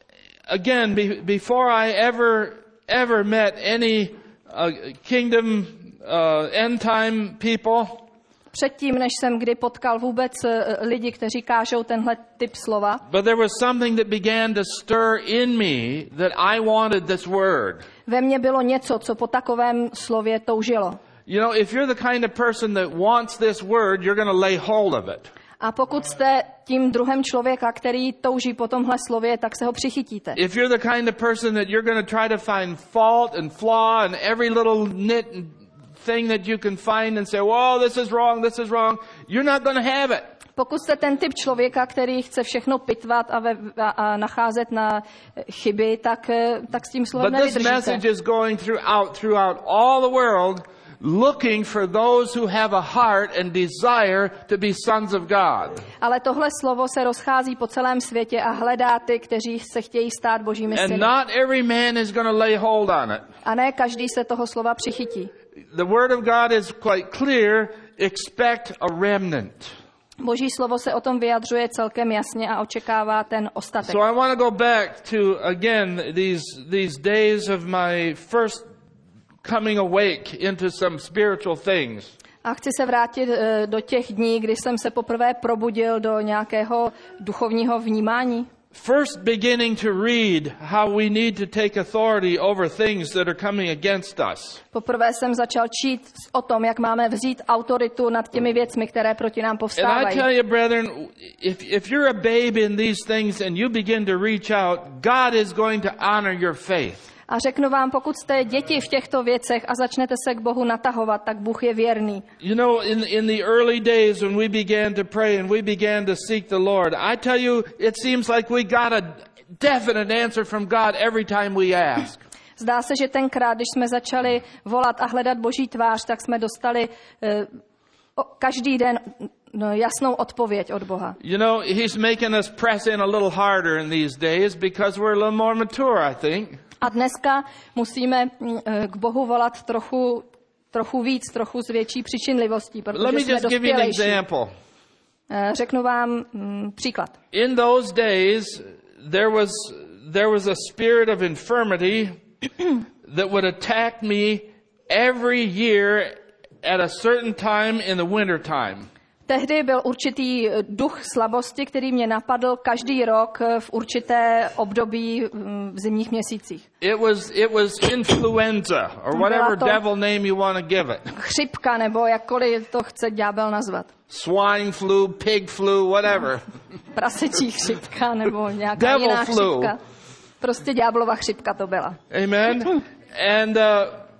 S1: again, be, before I ever, ever met any uh, kingdom, uh, end time people,
S2: Předtím, než jsem kdy potkal vůbec eh, lidi, kteří kážou tenhle typ slova,
S1: but there was something that began to stir in me that I wanted this word.
S2: ve mně bylo něco, co po takovém slově toužilo.
S1: You know, if you're the kind of person that wants this word, you're going to lay hold of it.
S2: A pokud jste tím druhem člověka, který touží po tomhle slově, tak se ho přichytíte.
S1: If you're the kind of person that you're going to try to find fault and flaw in every little nit and thing that you can find and say, "Well, this is wrong, this is wrong," you're not going to have it.
S2: Pokud jste ten typ člověka, který chce všechno pitvat a, ve, a, a nacházet na chyby, tak, eh, tak s tím slovem
S1: But this
S2: nevydržíte.
S1: message is going throughout throughout all the world, looking for those who have a heart and desire to be sons of God.
S2: Ale tohle slovo se rozchází po celém světě a hledá ty, kteří se chtějí stát božími
S1: And
S2: syny.
S1: not every man is going to lay hold on it.
S2: A ne každý se toho slova přichytí.
S1: The word of God is quite clear, expect a remnant.
S2: Boží slovo se o tom vyjadřuje celkem jasně a očekává ten ostatek.
S1: So I want to go back to, again, these, these days of my first coming awake into some spiritual things.
S2: A chci se vrátit eh, do těch dní, kdy jsem se poprvé probudil do nějakého duchovního vnímání.
S1: First beginning to read how we need to take authority over things that are coming against us.
S2: Poprvé jsem začal číst o tom, jak máme vzít autoritu nad těmi věcmi, které proti nám
S1: And I
S2: povstávají.
S1: tell you, brethren, if, if you're a babe in these things and you begin to reach out, God is going to honor your faith.
S2: A řeknu vám, pokud jste děti v těchto věcech a začnete se k Bohu natahovat, tak Bůh je věrný.
S1: You know, in, in the early days when we began to pray and we began to seek the Lord, I tell you, it seems like we got a definite answer from God every time we ask.
S2: Zdá se, že tenkrát, když jsme začali volat a hledat Boží tvář, tak jsme dostali eh, o, každý den no, jasnou odpověď od Boha.
S1: You know, He's making us press in a little harder in these days because we're a little more mature, I think.
S2: A dneska musíme mm, eh, k Bohu volat trochu, trochu víc, trochu s větší přičinlivostí,
S1: Let
S2: protože
S1: me
S2: jsme
S1: just give you an
S2: dospělejší.
S1: example.
S2: Eh, Řeknu vám mm, příklad.
S1: In those days, there was there was a spirit of infirmity that would attack me every year at a certain time in the winter time.
S2: Tehdy byl určitý duch slabosti, který mě napadl každý rok v určité období mm, v zimních měsících.
S1: It was it was influenza or whatever
S2: to-
S1: devil name you want to give it.
S2: Chřipka, nebo jakkoliv to chce ďábel nazvat.
S1: Swine flu, pig flu, whatever.
S2: Prasečí chřipka, nebo nějaká
S1: Devil
S2: jiná
S1: flu.
S2: chřipka. Prostě ďáblova chřipka to byla.
S1: Amen. And uh,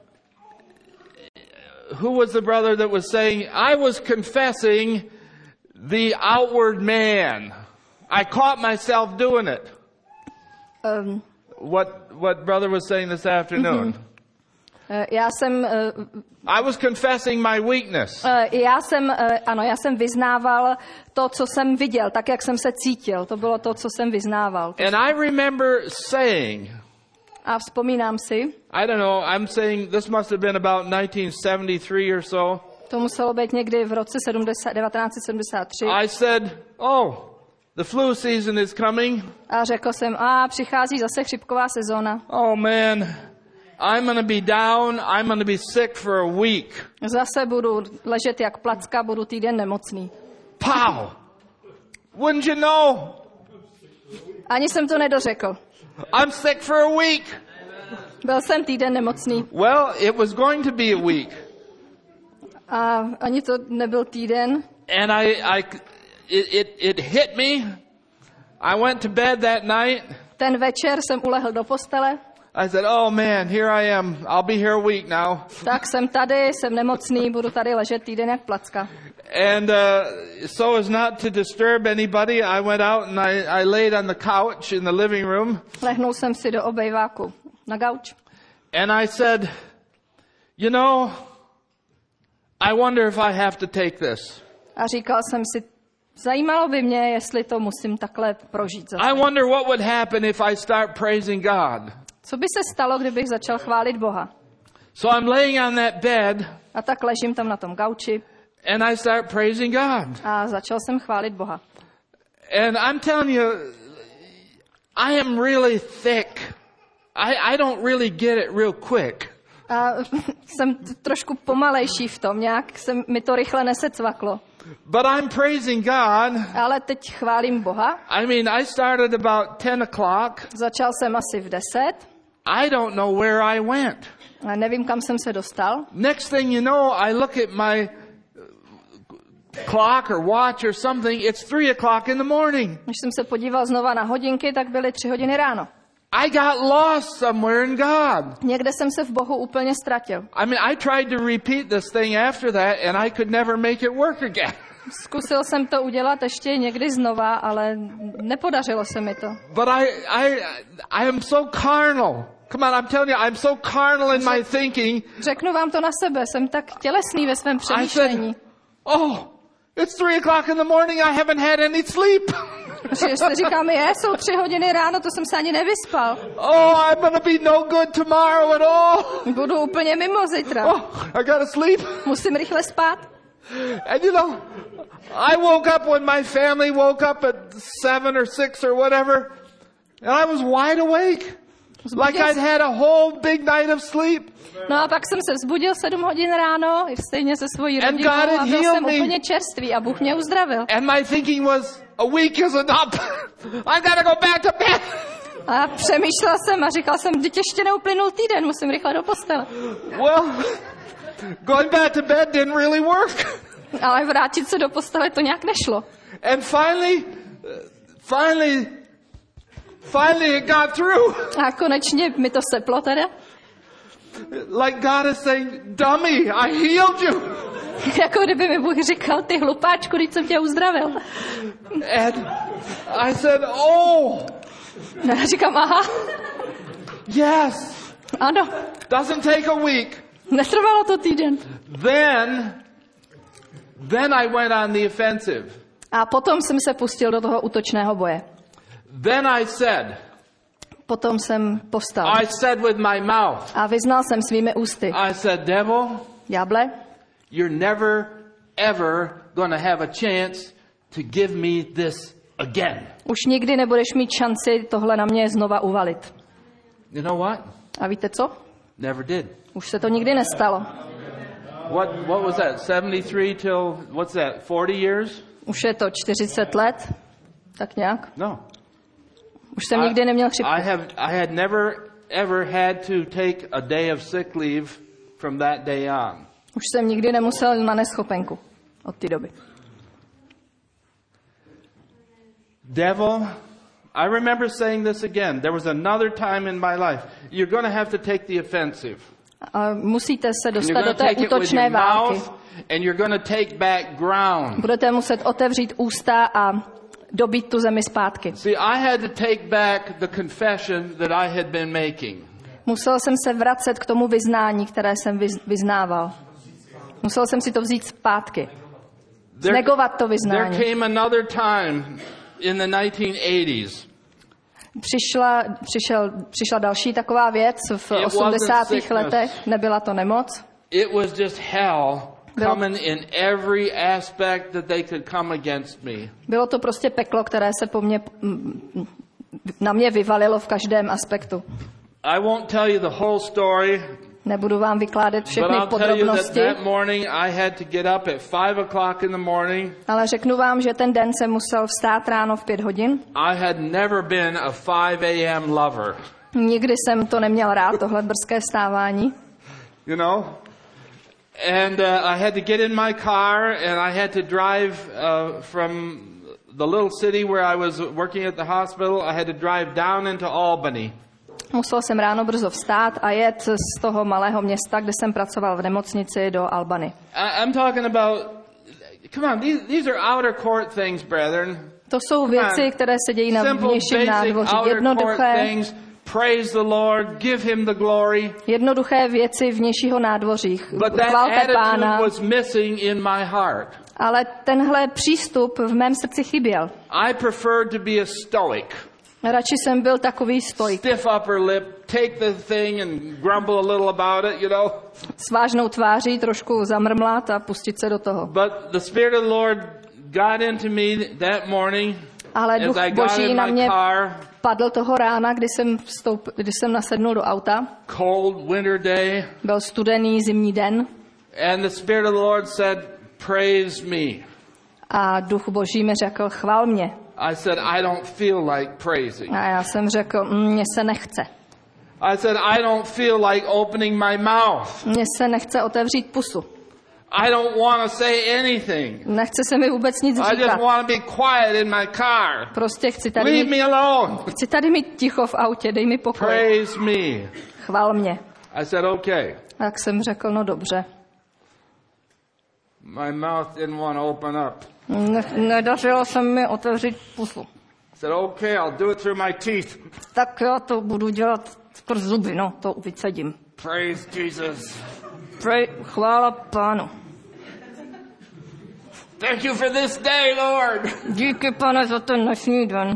S1: who was the brother that was saying, I was confessing the outward man. I caught myself doing it.
S2: Um,
S1: What what brother was saying this afternoon?
S2: uh, já jsem uh,
S1: I was confessing my weakness.
S2: uh, já jsem uh, ano, já jsem vyznával to, co jsem viděl, tak jak jsem se cítil. To bylo to, co jsem vyznával.
S1: And I remember saying,
S2: A vzpomínám si,
S1: I don't know, I'm saying this must have been about nineteen seventy-three or so.
S2: to muselo být někdy v roce devatenáct set sedmdesát tři.
S1: I said, oh, the flu season is coming.
S2: A řekl jsem, a přichází zase chřipková sezóna.
S1: Oh man, I'm going to be down. I'm going to be sick for a week.
S2: Zase budu ležet jak placka, budu týden nemocný.
S1: Pow! Wouldn't you know?
S2: Ani jsem to nedořekl.
S1: I'm sick for a week.
S2: Byl jsem týden nemocný.
S1: Well, it was going to be a week.
S2: A ani to nebyl týden.
S1: And I, I, it, it, it hit me. I went to bed that night.
S2: Ten večer jsem ulehl do postele.
S1: I said, oh man, here I am. I'll be here a week now.
S2: Tak jsem tady, jsem nemocný, budu tady ležet týden jak placka.
S1: And uh, so as not to disturb anybody, I went out and I, I laid on the couch in the living room.
S2: Lehnul jsem si do obejváku na gauč.
S1: And I said, you know, I wonder if I have to take this.
S2: A říkal jsem si, zajímalo by mě, jestli to musím takhle prožít zase.
S1: I wonder what would happen if I start praising God.
S2: Co by se stalo, kdybych začal chválit Boha?
S1: So I'm laying on that bed
S2: A tak ležím tam na tom gauči
S1: and I start praising God.
S2: a začal jsem chválit Boha.
S1: And I'm telling you, I am really thick. I, I don't really get it real quick.
S2: A jsem trošku pomalejší v tom, nějak se mi to rychle nesecvaklo.
S1: But I'm praising God.
S2: Ale teď chválím Boha.
S1: I mean, I started about ten o'clock.
S2: Začal jsem asi v deset.
S1: I don't know where I went.
S2: A nevím, kam jsem se dostal.
S1: Next thing you know, I look at my clock or watch or something. It's three o'clock in the morning.
S2: Když jsem se podíval znova na hodinky, tak byly tři hodiny ráno.
S1: I got lost somewhere in God.
S2: Někde jsem se v Bohu úplně ztratil.
S1: I mean, I tried to repeat this thing after that and I could never make it work again.
S2: Zkusil jsem to udělat ještě někdy znova, ale nepodařilo se mi to.
S1: But I, I, I am so carnal. Come on, I'm telling you, I'm so carnal in my thinking.
S2: Řeknu vám to na sebe, jsem tak tělesný ve svém
S1: I said,
S2: přemýšlení.
S1: oh, it's three o'clock in the morning, I haven't had any sleep.
S2: Že si říkám, je, jsou tři hodiny ráno, to jsem se ani nevyspal.
S1: Oh, I'm going to be no good tomorrow at all.
S2: Budu úplně mimo zítra.
S1: Oh, I got to sleep.
S2: Musím rychle spát.
S1: And you know, I woke up when my family woke up at seven or six or whatever, and I was wide awake. Like I'd had a whole big night of sleep.
S2: No a pak jsem se vzbudil sedm hodin ráno, stejně se svojí rodinou a byl jsem úplně čerstvý a Bůh mě uzdravil.
S1: And my thinking was, a week isn't up. I gotta go back to bed.
S2: A přemýšlel jsem a říkal jsem, teď ještě neuplynul týden, musím rychle do postele.
S1: Well, going back to bed didn't really work.
S2: Ale vrátit se do postele to nějak nešlo.
S1: And finally, finally, finally it got through.
S2: A konečně mi to seplo teda.
S1: Like God is saying, dummy, I healed you.
S2: Jako kdyby mi Bůh říkal, ty hlupáčku, když jsem tě uzdravil.
S1: And I said, oh.
S2: A já říkám, aha.
S1: Yes.
S2: Ano.
S1: Doesn't take a week.
S2: Netrvalo to týden.
S1: Then, then I went on the offensive.
S2: A potom jsem se pustil do toho útočného boje.
S1: Then I said,
S2: Potom jsem povstal.
S1: I said with my mouth,
S2: A vyznal jsem svými ústy.
S1: I said, devil,
S2: Ďáble,
S1: you're never, ever going to have a chance to give me this again.
S2: už nikdy nebudeš mít šanci tohle na mě znova uvalit.
S1: You know what?
S2: A víte co?
S1: Never did.
S2: Už se to nikdy nestalo.
S1: What, what was that, seventy-three till, what's that, forty years?
S2: Už je to čtyřicet let, tak nějak.
S1: No.
S2: Už jsem nikdy neměl chřipku.
S1: I have, I had never, ever had to take a day of sick leave from that day on.
S2: Už jsem nikdy nemusel na neschopenku od té doby.
S1: Devil, I remember saying this again. There was another time in my life. You're going to have to take the offensive.
S2: A musíte se
S1: You're
S2: dostat
S1: going
S2: do
S1: to
S2: té
S1: take it with
S2: útočné
S1: your
S2: války.
S1: mouth, and you're going to take back ground.
S2: Budete muset otevřít ústa a dobít tu zemi zpátky.
S1: See, I had to take back the confession that I had been making.
S2: Musel jsem se vracet k tomu vyznání, které jsem vyznával. Musel jsem si to vzít zpátky. Negovat to vyznání.
S1: There came another time in the nineteen eighties.
S2: Přišla, přišel, přišla další taková věc v osmdesátých letech. Nebyla to nemoc.
S1: It was just hell coming in every aspect that they could come against me.
S2: Bylo to prostě peklo, které se po mně, na mě vyvalilo v každém aspektu.
S1: I won't tell you the whole story.
S2: Nebudu vám vykládat všechny podrobnosti. Ale řeknu vám, že ten den jsem musel vstát ráno v pět hodin.
S1: I had never been a five a.m. lover.
S2: Nikdy jsem to neměl rád, tohle brzké vstávání.
S1: You know? And uh, I had to get in my car and I had to drive uh, from the little city where I was working at the hospital. I had to drive down into Albany.
S2: Musel jsem ráno brzo vstát a jet z toho malého města, kde jsem pracoval v nemocnici, do Albany.
S1: I'm talking about, come on, these, these are outer court things, brethren.
S2: To jsou věci, které se dějí na vnějším nádvoří. Jednoduché,
S1: praise the Lord, give him the glory.
S2: Jednoduché věci vnějšího nádvoří. Chvalte Pána.
S1: Was missing in my heart.
S2: Ale tenhle přístup v mém srdci chyběl.
S1: I preferred to be a stoic.
S2: Radši jsem byl takový stoik.
S1: Stiff upper lip, take the thing and grumble a little about it, you know.
S2: S vážnou tváří trošku zamrmlat a pustit se do toho.
S1: But the Spirit of the Lord got into me that morning.
S2: Ale Duch Boží na mě padl toho rána, kdy jsem vstoup, když jsem nasednul do auta.
S1: Cold winter day.
S2: Byl studený zimní den.
S1: And the Spirit of the Lord said, praise me.
S2: A Duch Boží mi řekl, chvál mě.
S1: I said, I don't feel like praising.
S2: A já jsem řekl, mně se nechce.
S1: I said, I don't feel like opening my mouth.
S2: Mně se nechce otevřít pusu.
S1: I don't want to say anything.
S2: Nechce se mi vůbec nic říkat.
S1: I just want to be quiet in my car.
S2: Prostě chci tady
S1: Leave
S2: mít,
S1: me alone.
S2: Chci tady mít ticho v autě, dej mi pokoj.
S1: Praise me.
S2: Chvál mě.
S1: I said, okay.
S2: Tak jsem řekl, no dobře.
S1: My mouth didn't want to open up.
S2: Ne, nedařilo se mi otevřít pusu.
S1: I said, okay, I'll do it through my teeth.
S2: Tak já to budu dělat skrz zuby, no, to vycedím.
S1: Praise Jesus.
S2: Prej, chvála Pánu.
S1: Thank you for this day, Lord.
S2: Díky, Pane, za ten dnešní den.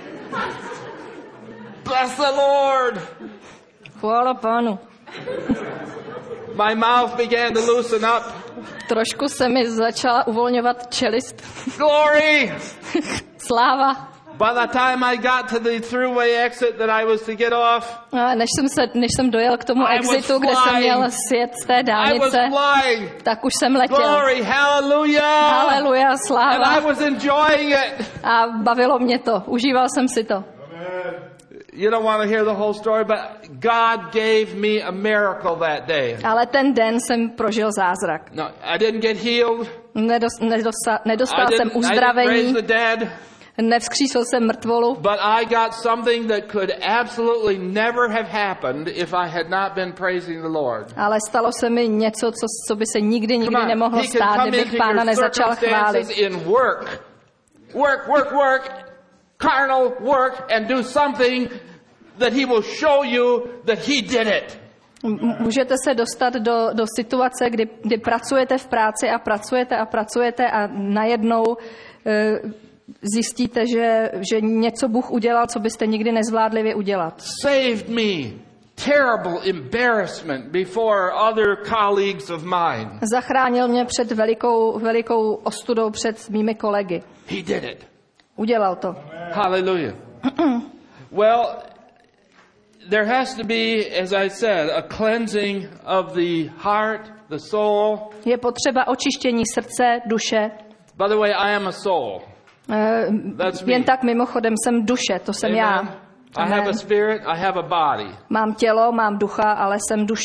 S1: Bless the Lord.
S2: Chvála Pánu.
S1: My mouth began to loosen up.
S2: Trošku se mi začala uvolňovat čelist.
S1: Glory!
S2: Sláva.
S1: By the time I got to the throughway exit that I was to get off,
S2: a než jsem se, než jsem dojel k tomu exitu, kde jsem měl sjet z té dálnice, tak už jsem letěl.
S1: Glory, hallelujah!
S2: Haleluja, sláva.
S1: And I was enjoying it.
S2: A bavilo mě to, užíval jsem si to.
S1: You don't want to hear the whole story, but God gave me a miracle that day.
S2: Ale ten den jsem prožil zázrak.
S1: No, I didn't get healed.
S2: Nedos, nedosa, nedostal jsem uzdravení. Nevzkřísil jsem mrtvolu.
S1: But I got something that could absolutely never have happened if I had not been praising the Lord.
S2: Ale stalo se mi něco, co, co by se nikdy nikdy nemohlo stát, kdybych Pána nezačal chválit.
S1: In work, work, work, work, carnal work, and do something that He will show you that He did it.
S2: Můžete se dostat do, do situace, kdy, kdy pracujete v práci a pracujete a pracujete a najednou uh, zjistíte, že, že něco Bůh udělal, co byste nikdy nezvládli vy udělat.
S1: Saved me terrible embarrassment before other colleagues of mine.
S2: Zachránil mě před velikou, velikou ostudou před mými kolegy.
S1: He did it.
S2: Udělal to.
S1: Hallelujah. Well, there has to be, as I said, a cleansing of the heart, the soul.
S2: Je potřeba očištění srdce, duše.
S1: By the way, I am a soul.
S2: Uh, jen tak mimochodem jsem duše, to jsem
S1: Amen.
S2: já.
S1: I have a spirit, I have a body.
S2: Mám tělo, mám ducha, ale jsem duše.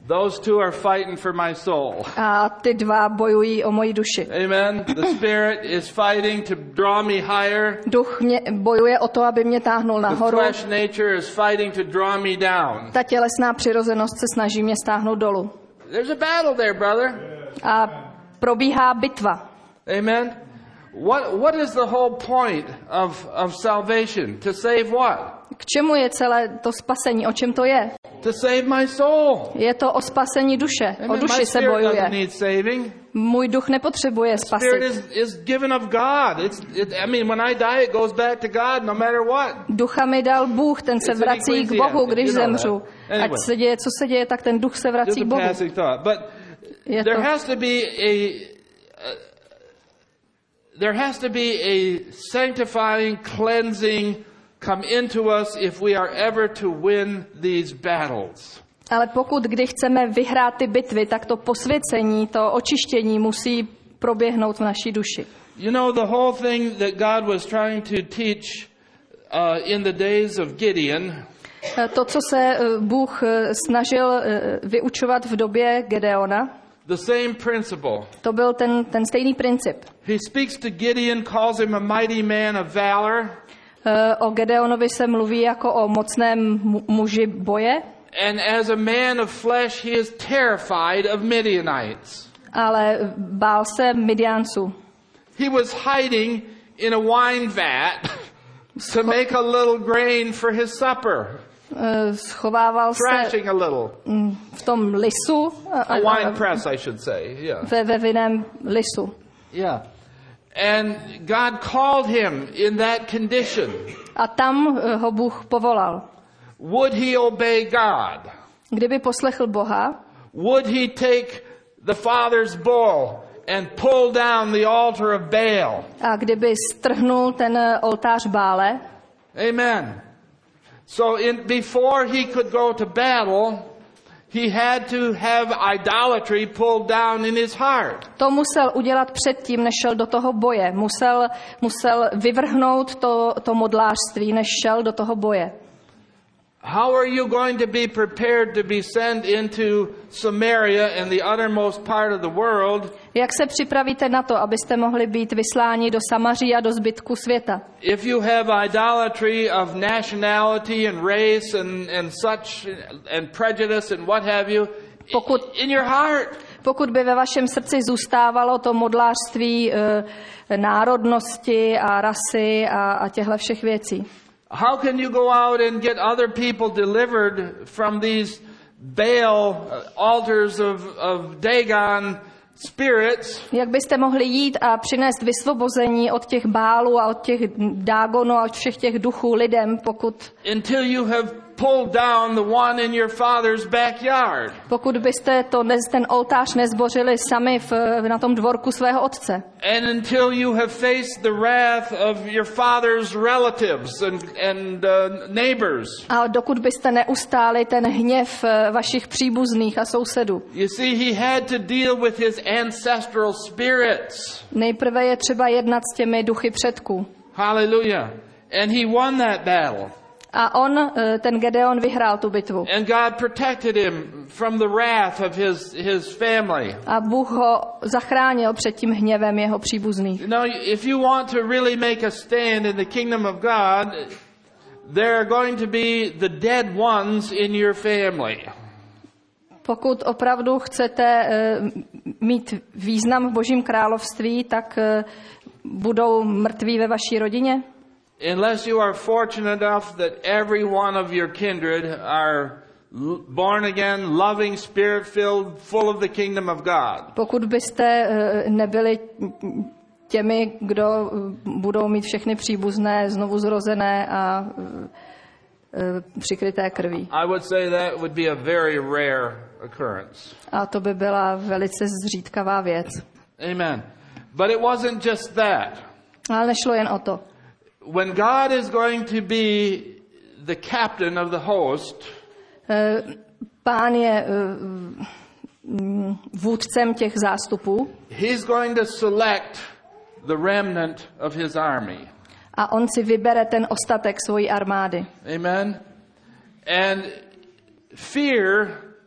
S1: Those two are fighting for my soul.
S2: A ty dva bojují o moji duši.
S1: Amen. The Spirit is fighting to draw me higher.
S2: Duch mě bojuje o to, aby mě táhnul
S1: The
S2: nahoru.
S1: flesh nature is fighting to draw me down.
S2: Ta tělesná přirozenost se snaží mě stáhnout dolů.
S1: There's a battle there, brother.
S2: A probíhá bitva.
S1: Amen. What what is the whole point of of salvation? To save what?
S2: K čemu je celé to spasení? O čem to je?
S1: To save my soul.
S2: Je to o spasení duše.
S1: Amen.
S2: O
S1: My
S2: duši se
S1: spirit doesn't
S2: bojuje.
S1: need saving.
S2: Můj duch nepotřebuje
S1: Spirit
S2: spasit.
S1: is, is given of God. It's, it, I mean, when I die, it goes back to God no matter what.
S2: Ducha mi dal Bůh, ten se
S1: It's an
S2: vrací k Bohu, když
S1: you know
S2: zemřu.
S1: that. Anyway.
S2: Ať se děje, co se děje, tak ten duch se vrací
S1: Just
S2: k
S1: a
S2: Bohu.
S1: passing thought. But
S2: Je
S1: there
S2: to,
S1: has to be a, uh, there has to be a sanctifying, cleansing come into us if we are ever to win these battles.
S2: ale pokud kdy chceme vyhrát ty bitvy, tak to posvěcení, to očištění musí proběhnout v naší duši.
S1: You know, the whole thing that God was trying to teach uh, in the days of Gideon,
S2: To, co se eh, Bůh eh, snažil eh, vyučovat v době Gedeona,
S1: the same principle.
S2: to byl ten, ten stejný princip.
S1: He speaks to Gideon, calls him a mighty man of valor,
S2: Eh, O Gedeonovi se mluví jako o mocném mu- muži boje,
S1: and as a man of flesh, he is terrified of Midianites.
S2: ale bál se Midiánců.
S1: He was hiding in a wine vat to make a little grain for his supper,
S2: Eh, Schovával se
S1: thrashing a little.
S2: mm, v tom lisu, a-
S1: A
S2: a-
S1: wine press, I should say. Yeah.
S2: ve, ve vinném lisu.
S1: Yeah. And God called him in that condition.
S2: A tam eh, ho Bůh povolal.
S1: Would he obey God?
S2: Kdyby poslechl Boha,
S1: Would he take the father's bull and pull down the altar of Baal?
S2: a kdyby strhnul ten eh, oltář Bále,
S1: Amen. So in, before he could go to battle, he had to have idolatry pulled down in his heart.
S2: to musel udělat předtím, než šel do toho boje. Musel, musel vyvrhnout to, to modlářství, než šel do toho boje.
S1: How are you going to be prepared to be sent into Samaria and the uttermost part of the world
S2: Jak se připravíte na to, abyste mohli být vysláni do Samaří a do zbytku světa?
S1: if you have idolatry of nationality and race and, and such and prejudice and what have you
S2: Pokud,
S1: in your heart?
S2: pokud by ve vašem srdci zůstávalo to modlářství e, národnosti a rasy a, a těchto všech věcí?
S1: How can you go out and get other people delivered from these Baal uh, altars of, of Dagon spirits
S2: Jak byste mohli jít a přinést vysvobození od těch Bálů a od těch Dágonů a od všech těch duchů lidem, pokud,
S1: until you have pulled down the one in your father's backyard?
S2: pokud byste to, nez- ten oltář nezbořili sami v, na tom dvorku svého otce?
S1: And until you have faced the wrath of your father's relatives and, and uh, neighbors?
S2: A dokud byste neustáli ten hněv eh, vašich příbuzných a sousedů?
S1: You see, he had to deal with his ancestral spirits.
S2: Nejprve je třeba jednat s těmi duchy předků.
S1: Hallelujah. And he won that battle.
S2: A on, eh, ten Gedeon, vyhrál tu bitvu.
S1: And God protected him from the wrath of his, his family.
S2: A Bůh ho zachránil před tím hněvem jeho příbuzných.
S1: You know, if you want to really make a stand in the kingdom of God, there are going to be the dead ones in your family.
S2: Pokud opravdu chcete eh, mít význam v Božím království, tak eh, budou mrtví ve vaší rodině.
S1: Unless you are fortunate enough that every one of your kindred are l- born again, loving, spirit-filled, full of the kingdom of God.
S2: Pokud byste eh, nebyli těmi, kdo eh, budou mít všechny příbuzné znovu zrozené a eh, přikryté krví.
S1: I would say that would be a very rare occurrence.
S2: A to by byla velice zřídkavá věc.
S1: Amen. But it wasn't just that.
S2: Ale nešlo jen o to.
S1: When God is going to be the captain of the host,
S2: Eh, Pán je eh, mm, vůdcem těch zástupů
S1: he's going to select the remnant of his army.
S2: a on si vybere ten ostatek svojí armády.
S1: Amen. And fear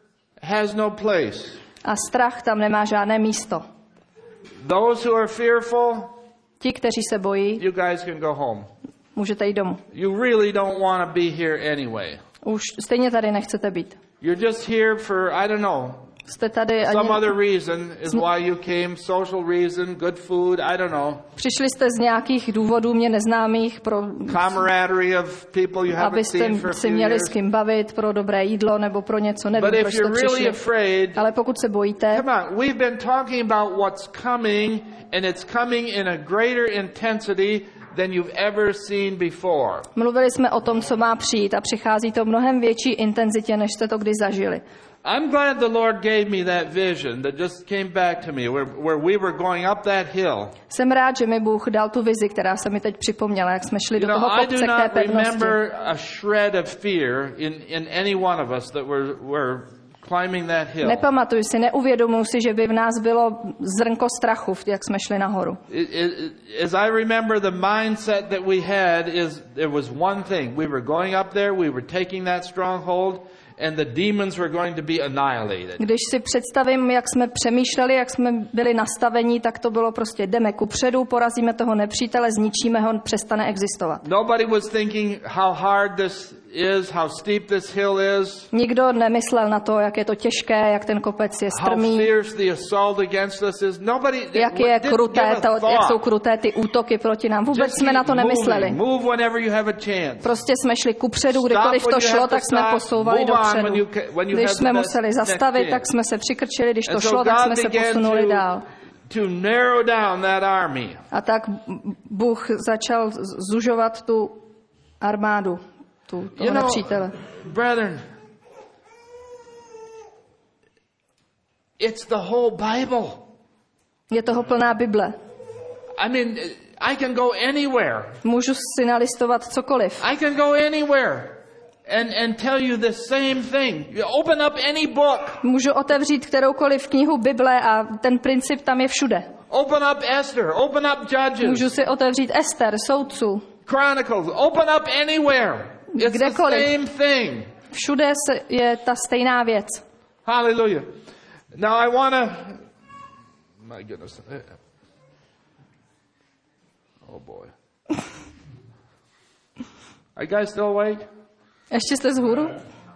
S1: has no place.
S2: A strach tam nemá žádné místo.
S1: Those who are fearful,
S2: Ti, kteří se bojí,
S1: you guys can go home.
S2: můžete jít domů.
S1: You really don't want to be here anyway.
S2: Už stejně tady nechcete být.
S1: You're just here for, I don't know,
S2: Jste tady ani...
S1: some other reason is why you came, social reason, good food, I don't know.
S2: Přišli jste z nějakých důvodů mě neznámých, pro...
S1: camaraderie of people you haven't
S2: abyste
S1: seen for a
S2: si
S1: few
S2: měli
S1: years.
S2: s kým bavit, pro dobré jídlo nebo pro něco, nevím,
S1: But if
S2: proč jste
S1: you're really
S2: přišli.
S1: afraid,
S2: Ale pokud se bojíte,
S1: come on, we've been talking about what's coming, and it's coming in a greater intensity than you've ever seen before.
S2: mluvili jsme o tom, co má přijít a přichází to v mnohem větší intenzitě, než jste to kdy zažili.
S1: I'm glad the Lord gave me that vision that just came back to me, where, where we were going up that hill.
S2: Jsem rád, že mi Bůh dal tu vizi, která se mi teď připomněla, jak jsme šli
S1: You
S2: do
S1: know,
S2: toho
S1: I do
S2: kopce k té
S1: not
S2: pevnosti.
S1: remember a shred of fear in, in any one of us that were, were climbing that hill.
S2: Nepamatuju si, neuvědomuji si, že by v nás bylo zrnko strachu, jak jsme šli nahoru.
S1: It, it, as I remember, the mindset that we had is there was one thing. We were going up there, we were taking that stronghold, and the demons were going to be annihilated.
S2: Když si představím, jak jsme přemýšleli, jak jsme byli nastavení, tak to bylo prostě jdeme kupředu, porazíme toho nepřítele, zničíme ho, přestane existovat.
S1: Nobody was thinking how hard this is, how steep this hill is,
S2: Nikdo nemyslel na to, jak je to těžké, jak ten kopec je
S1: how
S2: strmý,
S1: fierce the assault against us is. Nobody
S2: jak je
S1: didn't
S2: kruté,
S1: give a
S2: to, jak
S1: thought.
S2: jsou kruté ty útoky proti nám. Vůbec
S1: Just
S2: jsme na
S1: keep
S2: to nemysleli.
S1: moving. Move whenever you have a chance.
S2: Prostě jsme šli kupředu,
S1: Stop
S2: kdykoliv
S1: when
S2: to
S1: you
S2: šlo,
S1: have to
S2: tak jsme
S1: stop.
S2: posouvali
S1: Move on
S2: dopředu.
S1: when you ca- when you
S2: Když
S1: have
S2: jsme
S1: the
S2: museli
S1: next
S2: zastavit,
S1: thing.
S2: tak jsme se přikrčili, když to
S1: And so
S2: šlo, tak
S1: God
S2: jsme se
S1: began
S2: posunuli
S1: to-
S2: dál.
S1: to narrow down that army.
S2: A tak Bůh začal zužovat tu armádu, tu, toho
S1: You know,
S2: nepřítele.
S1: brethren, it's the whole Bible.
S2: Je toho plná Bible.
S1: I mean, I can go anywhere.
S2: Můžu si nalistovat cokoliv.
S1: I can go anywhere and, and tell you the same thing. You open up any book.
S2: Můžu otevřít kteroukoliv knihu Bible a ten princip tam je všude.
S1: Open up Esther. Open up Judges.
S2: Můžu si otevřít Ester, Soudců.
S1: Chronicles. Open up anywhere. It's the
S2: Kdekoliv.
S1: same thing.
S2: Všude se- je ta stejná věc.
S1: Hallelujah. Now I want to... My goodness. Oh boy. Are you guys still awake?
S2: Ještě jste vzhůru?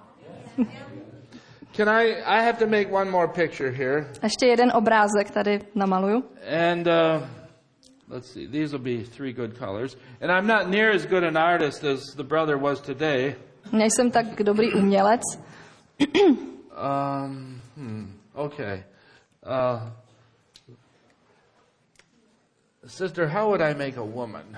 S1: Can I... I have to make one more picture here.
S2: Ještě jeden obrázek tady namaluju.
S1: And uh, let's see. These will be three good colors. And I'm not near as good an artist as the brother was today.
S2: Nejsem tak dobrý umělec.
S1: Um, hmm, okay. Uh, sister, how would I make a woman?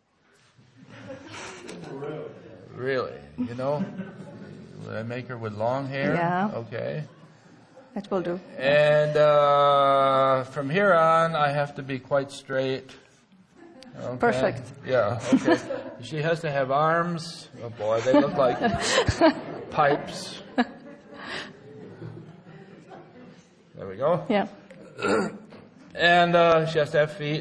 S1: Really? You know? Would I make her with long hair?
S2: Yeah.
S1: Okay.
S2: That will do.
S1: And uh, from here on, I have to be quite straight. Okay.
S2: Perfect.
S1: Yeah, okay. She has to have arms. Oh boy, they look like pipes. There we go.
S2: Yeah.
S1: And uh, she has to have feet.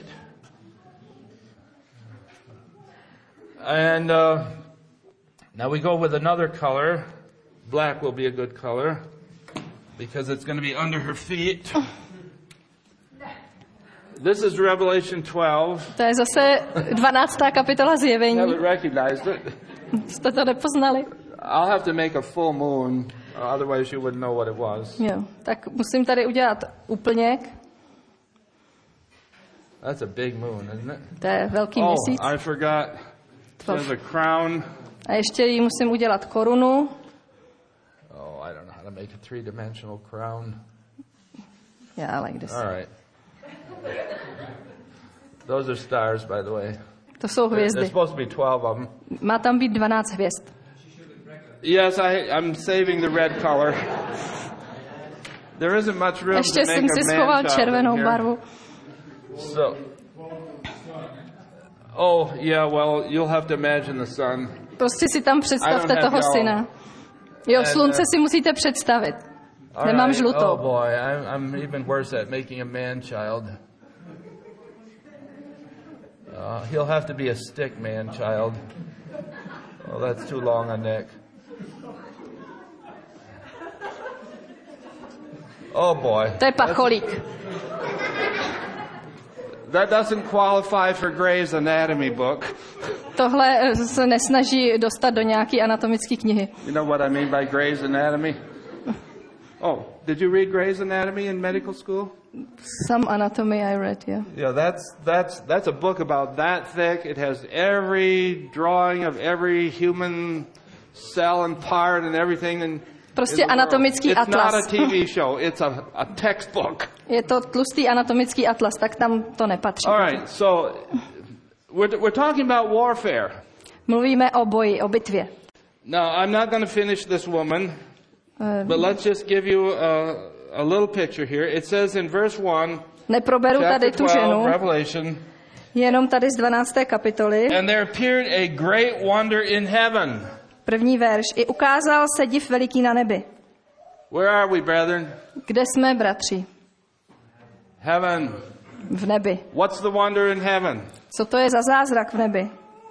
S1: And uh, now we go with another color. Black will be a good color because it's going to be under her feet. This is Revelation twelve.
S2: To je zase dvanáctá kapitola Zjevení.
S1: Haven't recognized it.
S2: Jste to nepoznali?
S1: I'll have to make a full moon, otherwise you wouldn't know what it was.
S2: Jo. Tak musím tady udělat úplněk.
S1: That's a big moon, isn't it?
S2: To je velký
S1: Oh,
S2: měsíc.
S1: I forgot. There's a crown.
S2: A ještě jí musím udělat korunu.
S1: Oh, I don't know how to make a three-dimensional crown.
S2: Yeah, I like this.
S1: All right. Those are stars, by the way.
S2: To jsou
S1: There's
S2: hvězdy.
S1: supposed to be twelve of them.
S2: Má tam být dvanáct hvězd.
S1: Yes, I, I'm saving the red color. There isn't much room
S2: Ještě
S1: to
S2: jsem
S1: make
S2: si
S1: a
S2: schoval
S1: man child in
S2: červenou
S1: here.
S2: barvu.
S1: So, oh yeah, well, you'll have to imagine the sun.
S2: Prostě si tam představte
S1: I don't have
S2: toho
S1: yellow.
S2: syna. Jo,
S1: And,
S2: slunce
S1: uh,
S2: si musíte představit.
S1: All
S2: Nemám
S1: right.
S2: žlutou.
S1: Oh boy, I'm, I'm even worse at making a man child. Uh, he'll have to be a stick man child. Oh, that's too long a neck. Oh boy.
S2: To je pacholík.
S1: That doesn't qualify for Gray's Anatomy book.
S2: Tohle se nesnaží dostat do nějaký anatomické knihy.
S1: You know what I mean by Gray's Anatomy? Oh, did you read Gray's Anatomy in medical school?
S2: Some anatomy I read, yeah.
S1: Yeah, that's that's that's a book about that thick. It has every drawing of every human cell and part and everything. And
S2: prostě anatomický
S1: it's
S2: atlas.
S1: It's not a T V show. It's a, a textbook.
S2: Je to tlustý anatomický atlas, tak tam to nepatří.
S1: All right, so we're we're talking about warfare.
S2: Mluvíme o boji, o bitvě.
S1: Now, I'm not going to finish this woman, uh, but let's just give you a, a little picture here. It says in verse one,
S2: Neproberu tady tu ženu,
S1: Revelation,
S2: jenom tady z dvanácté kapitoly.
S1: And there appeared a great wonder in heaven.
S2: První verš. I ukázal se div veliký na nebi.
S1: Where are we, brethren?
S2: Kde jsme, bratři?
S1: Heaven.
S2: V nebi.
S1: What's the wonder in heaven?
S2: Co to je za zázrak v nebi?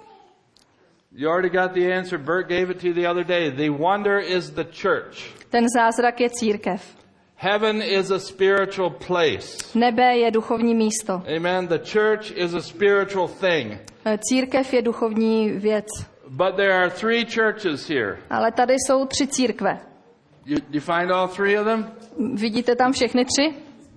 S1: You already got the answer. Bert gave it to you the other day. The wonder is the church.
S2: Ten zázrak je církev.
S1: Heaven is a spiritual place.
S2: Nebe je duchovní místo.
S1: Amen. The church is a spiritual thing.
S2: Církev je duchovní věc.
S1: But there are three churches here.
S2: Ale tady jsou tři církve.
S1: You, you find all three of them?
S2: Vidíte tam všechny tři?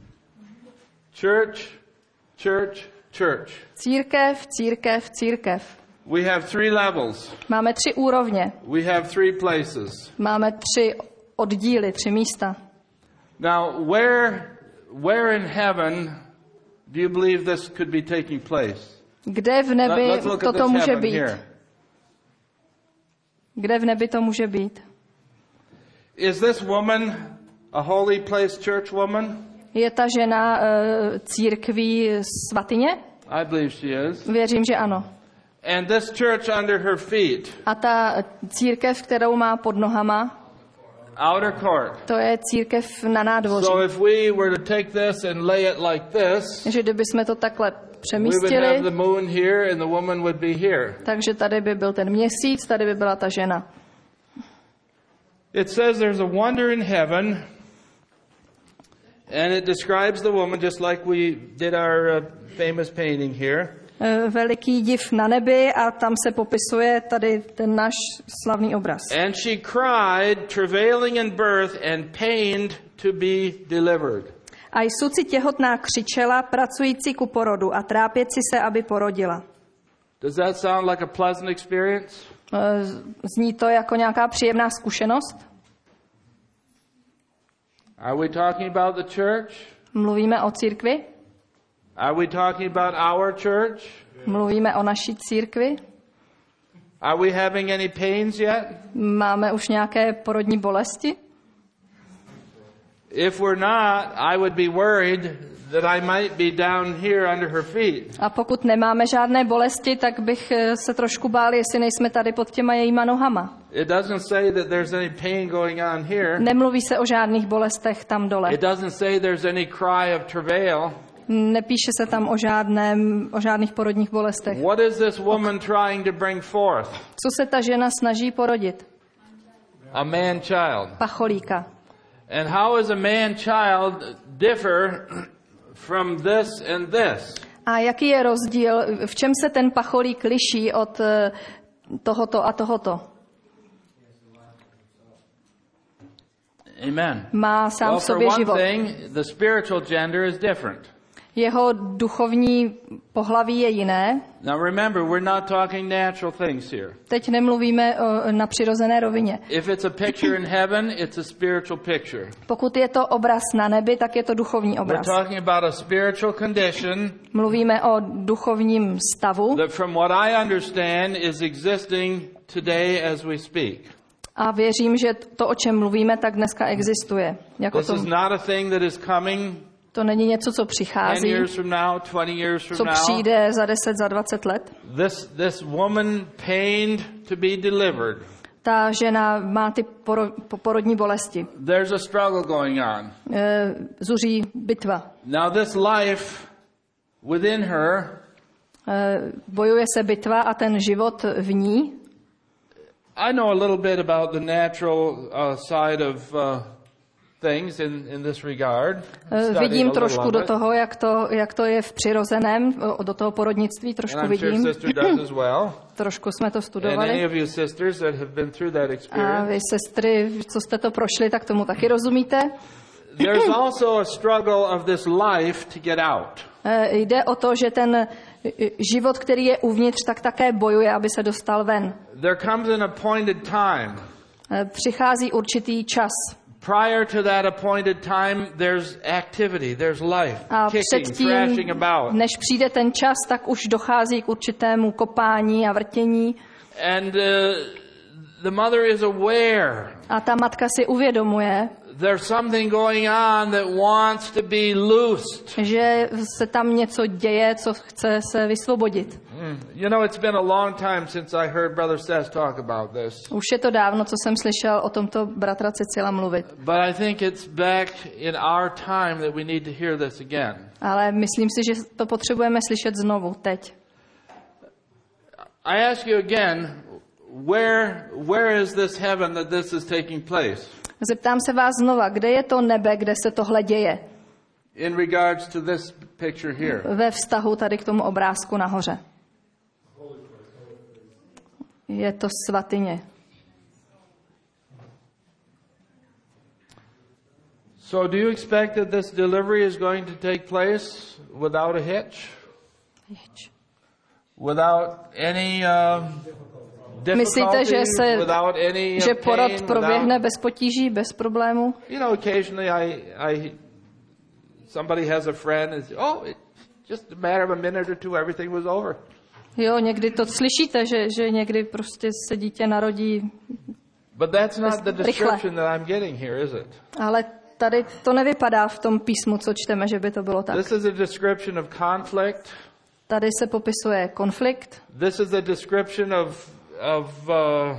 S1: Church, church, church.
S2: Církev, církev, církev.
S1: We have three levels.
S2: Máme tři úrovně.
S1: We have three places.
S2: Máme tři oddíly, tři místa.
S1: Now, where, where in heaven do you believe this could be taking place?
S2: Kde v nebi
S1: Let's look at
S2: toto
S1: this
S2: může
S1: heaven
S2: být?
S1: here.
S2: Kde v nebi to může být?
S1: Is this woman a holy place church woman?
S2: Je ta žena uh, církví svatyně?
S1: I believe she is.
S2: Věřím, že ano.
S1: And this church under her feet.
S2: A ta církev, kterou má pod nohama,
S1: outer court.
S2: To je církev na nádvoří.
S1: So if we were to take this and lay it like this,
S2: že kdybychom to takhle
S1: we would
S2: přemístili,
S1: have the moon here and the woman would be here.
S2: takže tady by byl ten měsíc, tady by byla ta žena.
S1: It says there's a wonder in heaven, and it describes the woman just like we did our uh, famous painting here.
S2: Veliký div na nebi a tam se popisuje tady ten náš slavný obraz.
S1: And she cried, travailing in birth and pained to be delivered.
S2: A jsuci těhotná křičela, pracující ku porodu a trápěci se, aby porodila.
S1: Does that sound like a pleasant experience?
S2: Zní to jako nějaká příjemná zkušenost?
S1: Are we talking about the church?
S2: Mluvíme o církvi?
S1: Are we talking about our church?
S2: Mluvíme o naší církvi?
S1: Are we having any pains yet?
S2: Máme už nějaké porodní bolesti?
S1: If we're not, I would be worried that I might be down here under her feet.
S2: A pokud nemáme žádné bolesti, tak bych se trošku bál, jestli nejsme tady pod těma jejíma nohama.
S1: It doesn't say that there's any pain going on here.
S2: Nemluví se o žádných bolestech tam dole.
S1: It doesn't say there's any cry of travail.
S2: Nepíše se tam o, žádném, o žádných porodních bolestech.
S1: What is this woman trying to bring forth?
S2: Co se ta žena snaží porodit?
S1: A man child.
S2: Pacholíka.
S1: And how is a man child differ from this and this?
S2: A jaký je rozdíl, v čem se ten pacholík liší od tohoto a tohoto?
S1: Amen.
S2: Má sám
S1: well,
S2: v sobě
S1: for one
S2: život.
S1: thing, the spiritual gender is different.
S2: Jeho duchovní pohlaví je jiné.
S1: Now remember, we're not talking natural things here.
S2: Teď nemluvíme o nadpřirozené rovině.
S1: If it's a picture in heaven, it's a spiritual picture.
S2: Pokud je to obraz na nebi, tak je to duchovní obraz.
S1: We're talking about a spiritual condition.
S2: Mluvíme o duchovním stavu.
S1: That from what I understand is existing today as we speak.
S2: A věřím, že to, o čem mluvíme, tak dneska existuje. Jako
S1: This
S2: to,
S1: is not a thing that is coming
S2: to není něco, co
S1: ten
S2: přichází,
S1: years from now, twenty years from
S2: co
S1: now.
S2: přijde za deset, za dvacet let.
S1: This this woman pained to be delivered.
S2: Ta žena má ty poro, porodní bolesti.
S1: There's a struggle going on.
S2: E, zuří bitva.
S1: Now this life within her,
S2: E, bojuje se bitva a ten život v ní.
S1: I know a little bit about the natural uh, side of uh, things in, in this regard.
S2: Vidím trošku do toho, jak to, jak to je v přirozeném, do toho porodnictví trošku vidím.
S1: Well.
S2: Trošku jsme to studovali. A vy sestry, co jste to prošli, tak tomu taky rozumíte.
S1: There's also a struggle of this life to get out.
S2: Jde o to, že ten život, který je uvnitř, tak také bojuje, aby se dostal ven.
S1: There comes an appointed time.
S2: Přichází určitý čas.
S1: Prior to that appointed time, there's activity, there's life,
S2: a
S1: kicking, thrashing about.
S2: Než přijde ten čas, tak už dochází k určitému kopání a vrtění.
S1: And uh, the mother is aware.
S2: A ta matka si uvědomuje,
S1: there's something going on that wants to be loosed.
S2: Že se tam něco děje, co chce se vysvobodit.
S1: Mm. You know, it's been a long time since I heard Brother Seth talk about this.
S2: Už je to dávno, co jsem slyšel o tomto bratra Cecila mluvit.
S1: But I think it's back in our time that we need to hear this again.
S2: Ale myslím si, že to potřebujeme slyšet znovu, teď.
S1: I ask you again, where where is this heaven that this is taking place?
S2: Zeptám se vás znova, kde je to nebe, kde se tohle děje?
S1: In regards to this picture here.
S2: Ve vztahu tady k tomu obrázku nahoře. Je to svatyně.
S1: So do you expect that this delivery is going to take place without a hitch?
S2: Hitch.
S1: Without any um,
S2: Myslíte, že se, že porod proběhne bez potíží, bez problémů?
S1: You know, occasionally I, I, somebody has a friend and says, oh, it's just a matter of a minute or two, everything was over.
S2: Jo, někdy to slyšíte, že, že někdy prostě se dítě narodí.
S1: But that's not the description that I'm getting here, is it?
S2: Ale tady to nevypadá v tom písmu, co čteme, že by to bylo tak.
S1: This is a description of conflict.
S2: Tady se popisuje konflikt.
S1: This is a description of of uh,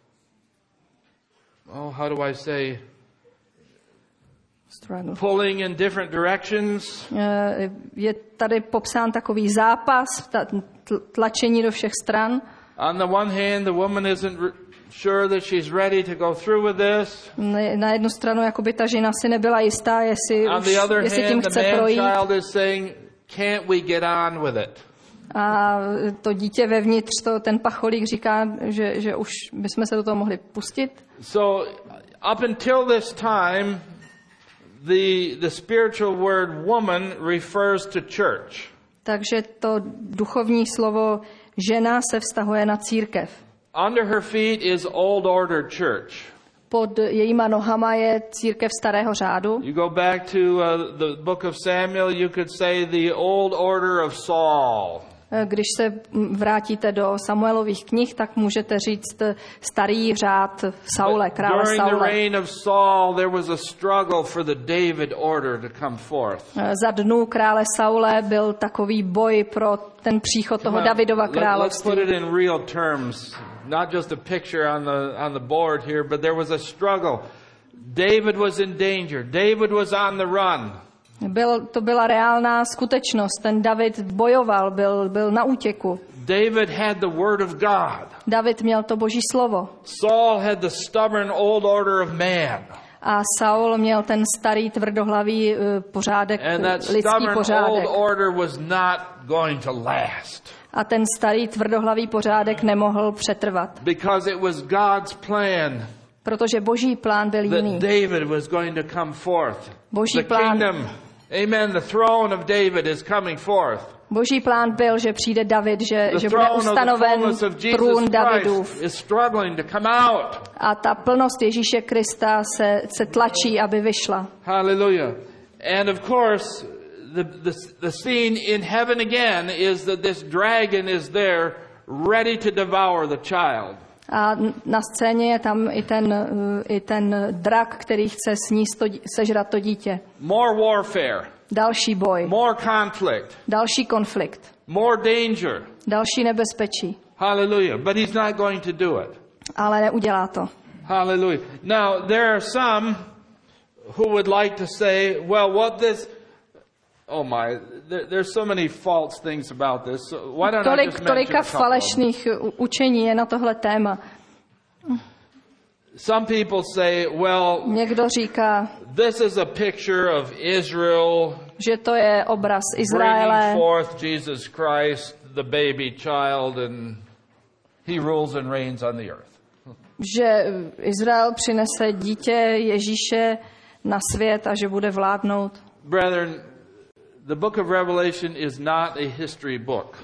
S1: oh, how do I say,
S2: struggle.
S1: Pulling in different directions.
S2: Je tady popsán takový zápas, tlačení do všech stran.
S1: On the one hand, the woman isn't re- sure that she's ready to go through with this.
S2: Na jednu stranu, jakoby ta žena si nebyla jistá, jestli,
S1: on the other
S2: už, jestli
S1: hand,
S2: tím chce projít.
S1: The man-child is saying, can't we get on with it?
S2: A to dítě vevnitř, to, ten pacholík říká, že, že už bychom se do toho mohli pustit.
S1: So, up until this time, the, the spiritual word woman refers to church.
S2: Takže to duchovní slovo žena se vztahuje na církev.
S1: Under her feet is old order church.
S2: Pod jejíma nohama je církev starého řádu.
S1: You go back to uh, the book of Samuel, you could say the old order of Saul.
S2: Když se vrátíte do Samuelových knih, tak můžete říct starý řád Saule, krále Saule.
S1: During the reign of Saul, there was a struggle for the David order to come forth.
S2: Za dnů krále Saule byl takový boj pro ten příchod toho Davidova království.
S1: Let's put it in real terms, not just a picture on the on the board here, but there was a struggle. David was in danger. David was on the run.
S2: Byl, to byla reálná skutečnost. Ten David bojoval, byl, byl na útěku.
S1: David had the word of God.
S2: David měl to Boží slovo.
S1: Saul had the stubborn old order of man.
S2: A Saul měl ten starý tvrdohlavý uh, pořádek, lidský pořádek.
S1: Old order was not going to last.
S2: A ten starý tvrdohlavý pořádek nemohl přetrvat.
S1: Because it was God's plan.
S2: Protože Boží plán byl jiný.
S1: David was going to come forth.
S2: Boží
S1: the
S2: plán,
S1: kingdom, amen, the throne of David is coming forth.
S2: Boží plán byl, že přijde David, že, že bude ustanoven trůn Davidův. A ta plnost Ježíše Krista se, se tlačí, aby vyšla.
S1: Hallelujah. And of course, the, the, the scene in heaven again is that this dragon is there ready to devour the child.
S2: A na scéně je tam i ten, i ten drak, který chce sníst to, sežrat to dítě.
S1: More warfare.
S2: Další boj.
S1: More conflict.
S2: Další konflikt.
S1: More danger.
S2: Další nebezpečí.
S1: Hallelujah. But he's not going to do it.
S2: Ale neudělá to.
S1: Hallelujah. Now, there are some who would like to say, well, what this... Oh my, there, there's so many false things about this. So why don't
S2: Tolik,
S1: I just
S2: tolika
S1: mention a couple?
S2: falešných učení je na tohle téma.
S1: Some people say, well,
S2: Někdo říká,
S1: this is a picture of Israel
S2: že to je obraz Izraele,
S1: bringing forth Jesus Christ, the baby child, and he rules and reigns on the earth.
S2: že Izrael přinese dítě Ježíše na svět a že bude vládnout.
S1: Brethren, the book of Revelation is not a history book.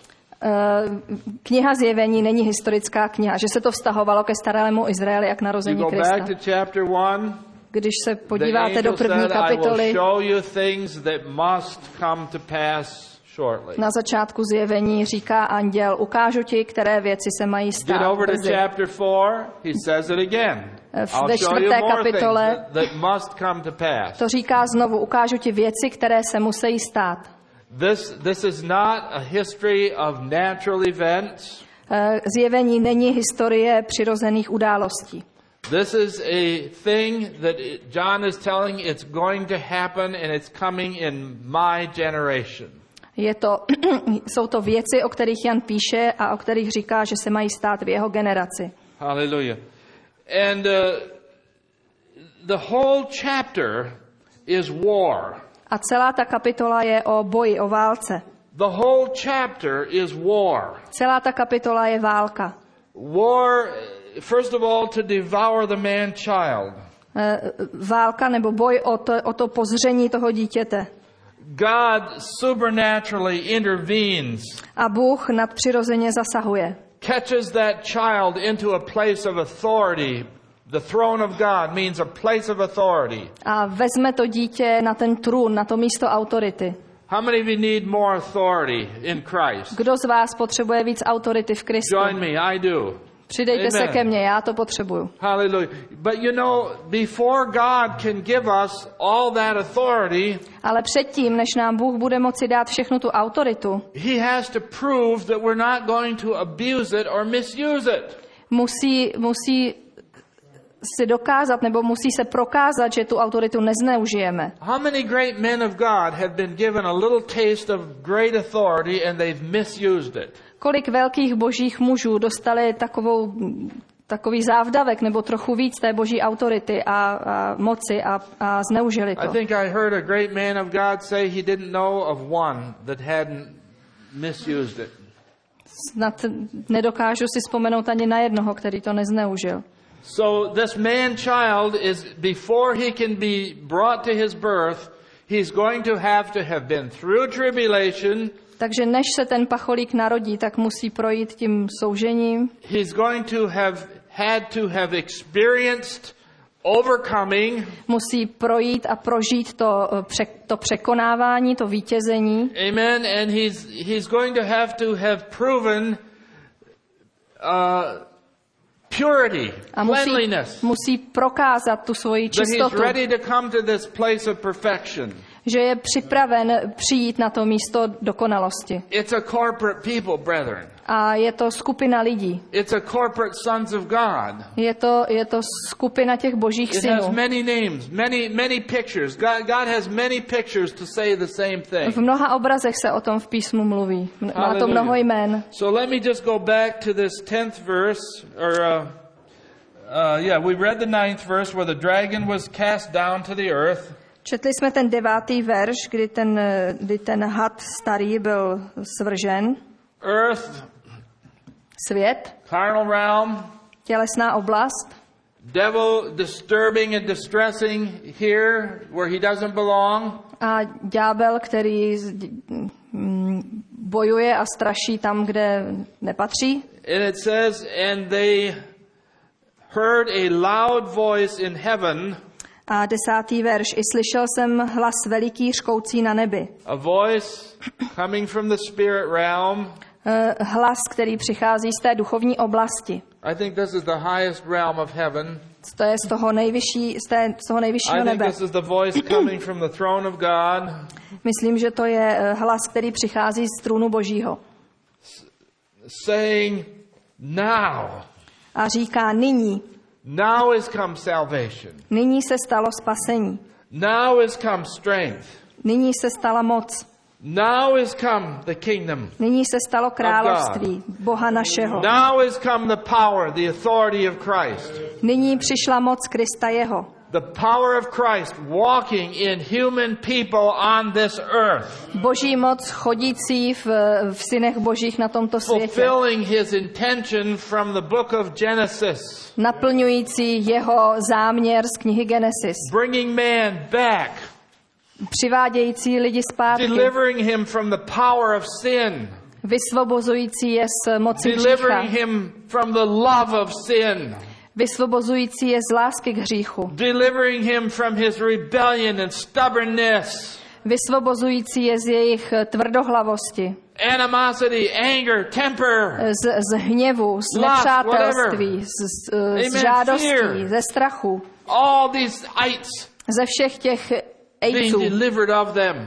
S2: Kniha Zjevení není historická kniha, že se to vztahovalo ke starému Izraeli jak narození
S1: You go back
S2: Krista.
S1: to chapter one.
S2: Když se
S1: The
S2: podíváte do
S1: angel
S2: první
S1: said, I will
S2: kapitoly,
S1: show you things that must come to pass shortly.
S2: na začátku Zjevení říká anděl, ukážu ti, které věci se mají
S1: Get
S2: stát
S1: over to
S2: brzy.
S1: chapter four, he says it again.
S2: Ve
S1: I'll show you
S2: čtvrté
S1: more things
S2: kapitole
S1: that, that must come to pass.
S2: to říká znovu, ukážu ti věci, které se musí stát.
S1: This, this is not a history of natural events.
S2: Zjevení není historie přirozených událostí.
S1: This is a thing that John is telling it's going to happen and it's coming in my generation.
S2: Je to, jsou to věci, o kterých Jan píše a o kterých říká, že se mají stát v jeho generaci.
S1: Hallelujah. And uh, the whole chapter is war.
S2: A celá ta kapitola je o boji, o válce.
S1: The whole chapter is war.
S2: Celá ta kapitola je válka.
S1: War, first of all, to devour the man-child.
S2: Válka nebo boj o to, o to pozření toho dítěte.
S1: God supernaturally intervenes.
S2: A Bůh nadpřirozeně zasahuje.
S1: Catches that child into a place of authority. The throne of God means a place of authority.
S2: A vezme to dítě na ten trůn, na to místo autority.
S1: How many of you need more authority in Christ?
S2: Kdo z vás potřebuje víc autority v Kristu?
S1: Join me, I do.
S2: Přidejte
S1: Amen.
S2: se ke mně, já to potřebuju.
S1: Hallelujah. But you know, before God can give us all that authority,
S2: Ale předtím, než nám Bůh bude moci dát všechnu tu autoritu,
S1: He has to prove that we're not going to abuse it or misuse it.
S2: musí, musí si dokázat, nebo musí se prokázat, že tu autoritu nezneužijeme.
S1: How many great men of God have been given a little taste of great authority and they've misused it?
S2: Kolik velkých božích mužů dostali takovou, takový závdavek nebo trochu víc té boží autority a, a moci a, a zneužili
S1: I
S2: to.
S1: think I heard a great man of God say he didn't know of one that hadn't misused it.
S2: Snad nedokážu si vzpomenout ani na jednoho, který to nezneužil.
S1: So this man-child is, before he can be brought to his birth, he's going to have to have been through tribulation.
S2: Takže než se ten pacholík narodí, tak musí projít tím soužením.
S1: He's going to have had to have experienced overcoming.
S2: Musí projít a prožít to, pře, to překonávání, to vítězení.
S1: Amen. And he's, he's going to have to have proven uh, purity,
S2: A musí,
S1: cleanliness.
S2: musí prokázat tu svoji
S1: That he's
S2: čistotu,
S1: ready to come to this place of perfection.
S2: že je připraven přijít na to místo dokonalosti.
S1: It's a corporate people, brethren.
S2: A je to skupina lidí.
S1: It's a corporate sons of God.
S2: Je to, je to skupina těch božích
S1: It has
S2: synů.
S1: many names, many, many pictures. God, God has many pictures to say the same thing.
S2: V mnoha obrazech se o tom v písmu mluví. Má to
S1: Hallelujah.
S2: mnoho jmén.
S1: So let me just go back to this tenth verse, or uh, uh, yeah, we read the ninth verse where the dragon was cast down to the earth.
S2: Četli jsme ten devátý verš, kdy ten, kdy ten had starý byl svržen.
S1: Earth,
S2: Svět,
S1: carnal realm,
S2: tělesná oblast.
S1: devil disturbing and distressing here where he doesn't belong.
S2: A ďábel, který mm, bojuje a straší tam, kde nepatří.
S1: And it says, and they heard a loud voice in heaven.
S2: A desátý verš. I slyšel jsem hlas veliký řkoucí na nebi.
S1: A voice coming from the spirit realm.
S2: Uh, hlas, který přichází z té duchovní oblasti.
S1: I think this is the highest realm of heaven.
S2: To je z toho, nejvyšší, z, té, z toho nejvyššího
S1: I think
S2: nebe.
S1: this is the voice coming from the throne of God.
S2: Myslím, že to je uh, hlas, který přichází z trůnu Božího.
S1: Saying, now.
S2: A říká nyní.
S1: Now is come salvation.
S2: Nyní se stalo spasení.
S1: Now is come strength.
S2: Nyní se stala moc.
S1: Now is come the kingdom.
S2: Nyní se stalo království Boha našeho.
S1: Now is come the power, the authority of Christ.
S2: Nyní přišla moc Krista jeho.
S1: The power of Christ walking in human people on this earth.
S2: Boží moc chodící v, v synech božích na tomto světě.
S1: Fulfilling his intention from the book of Genesis.
S2: Naplňující jeho záměr z knihy Genesis.
S1: Bringing man back.
S2: Přivádějící lidi zpátky.
S1: Delivering him from the power of sin.
S2: Vysvobozující je z moci hřícha.
S1: Delivering him from the love of sin.
S2: Vysvobozující je z lásky k hříchu.
S1: Delivering him from his rebellion and stubbornness.
S2: Vysvobozující je z jejich tvrdohlavosti.
S1: Animosity, anger, temper.
S2: Z, z hněvu, z nepřátelství, z, z, z žádostí, ze strachu.
S1: All these ites.
S2: Ze všech těch
S1: being
S2: ejců.
S1: delivered of them.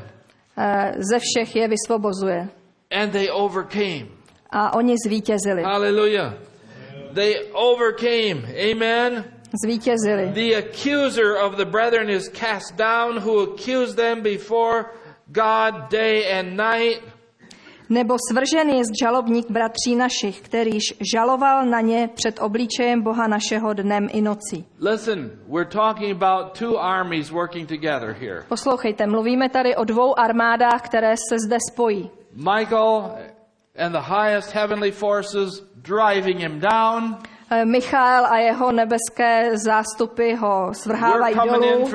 S2: Ze všech je vysvobozuje.
S1: And they overcame.
S2: A oni zvítězili.
S1: Hallelujah. They overcame. Amen.
S2: Zvítězili.
S1: The accuser of the brethren is cast down, who accused them before God day and night.
S2: Nebo svržen je žalobník bratří našich, kterýž žaloval na ně před obličejem Boha našeho dnem i nocí.
S1: Listen, we're talking about two armies working together here.
S2: Poslouchejte, mluvíme tady o dvou armádách, které se zde spojí.
S1: Michael and the highest heavenly forces driving him down.
S2: Michael a jeho nebeské zástupy ho svrhávají dolů.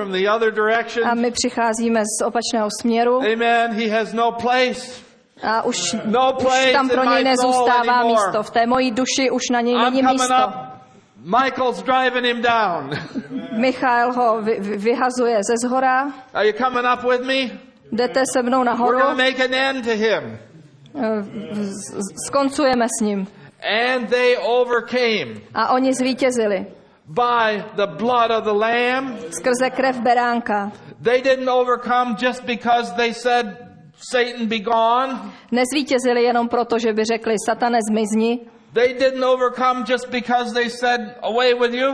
S2: A my přicházíme z opačného směru.
S1: Amen. He has no place.
S2: A už,
S1: no
S2: už tam pro něj nezůstává místo. V té mojí duši už na něj není místo.
S1: Michael's driving him down.
S2: Michael ho vy, vy, vyhazuje ze zhora.
S1: Are you coming up with me?
S2: Jdete se mnou nahoru.
S1: We're going to make an end to him.
S2: Skoncujeme s ním.
S1: And they overcame.
S2: A oni zvítězili.
S1: By the blood of the lamb.
S2: Skrze krev beránka.
S1: They didn't overcome just because they said, Satan be gone.
S2: Nezvítězili jenom proto, že by řekli, Satane, zmizni.
S1: They didn't overcome just because they said, away with you.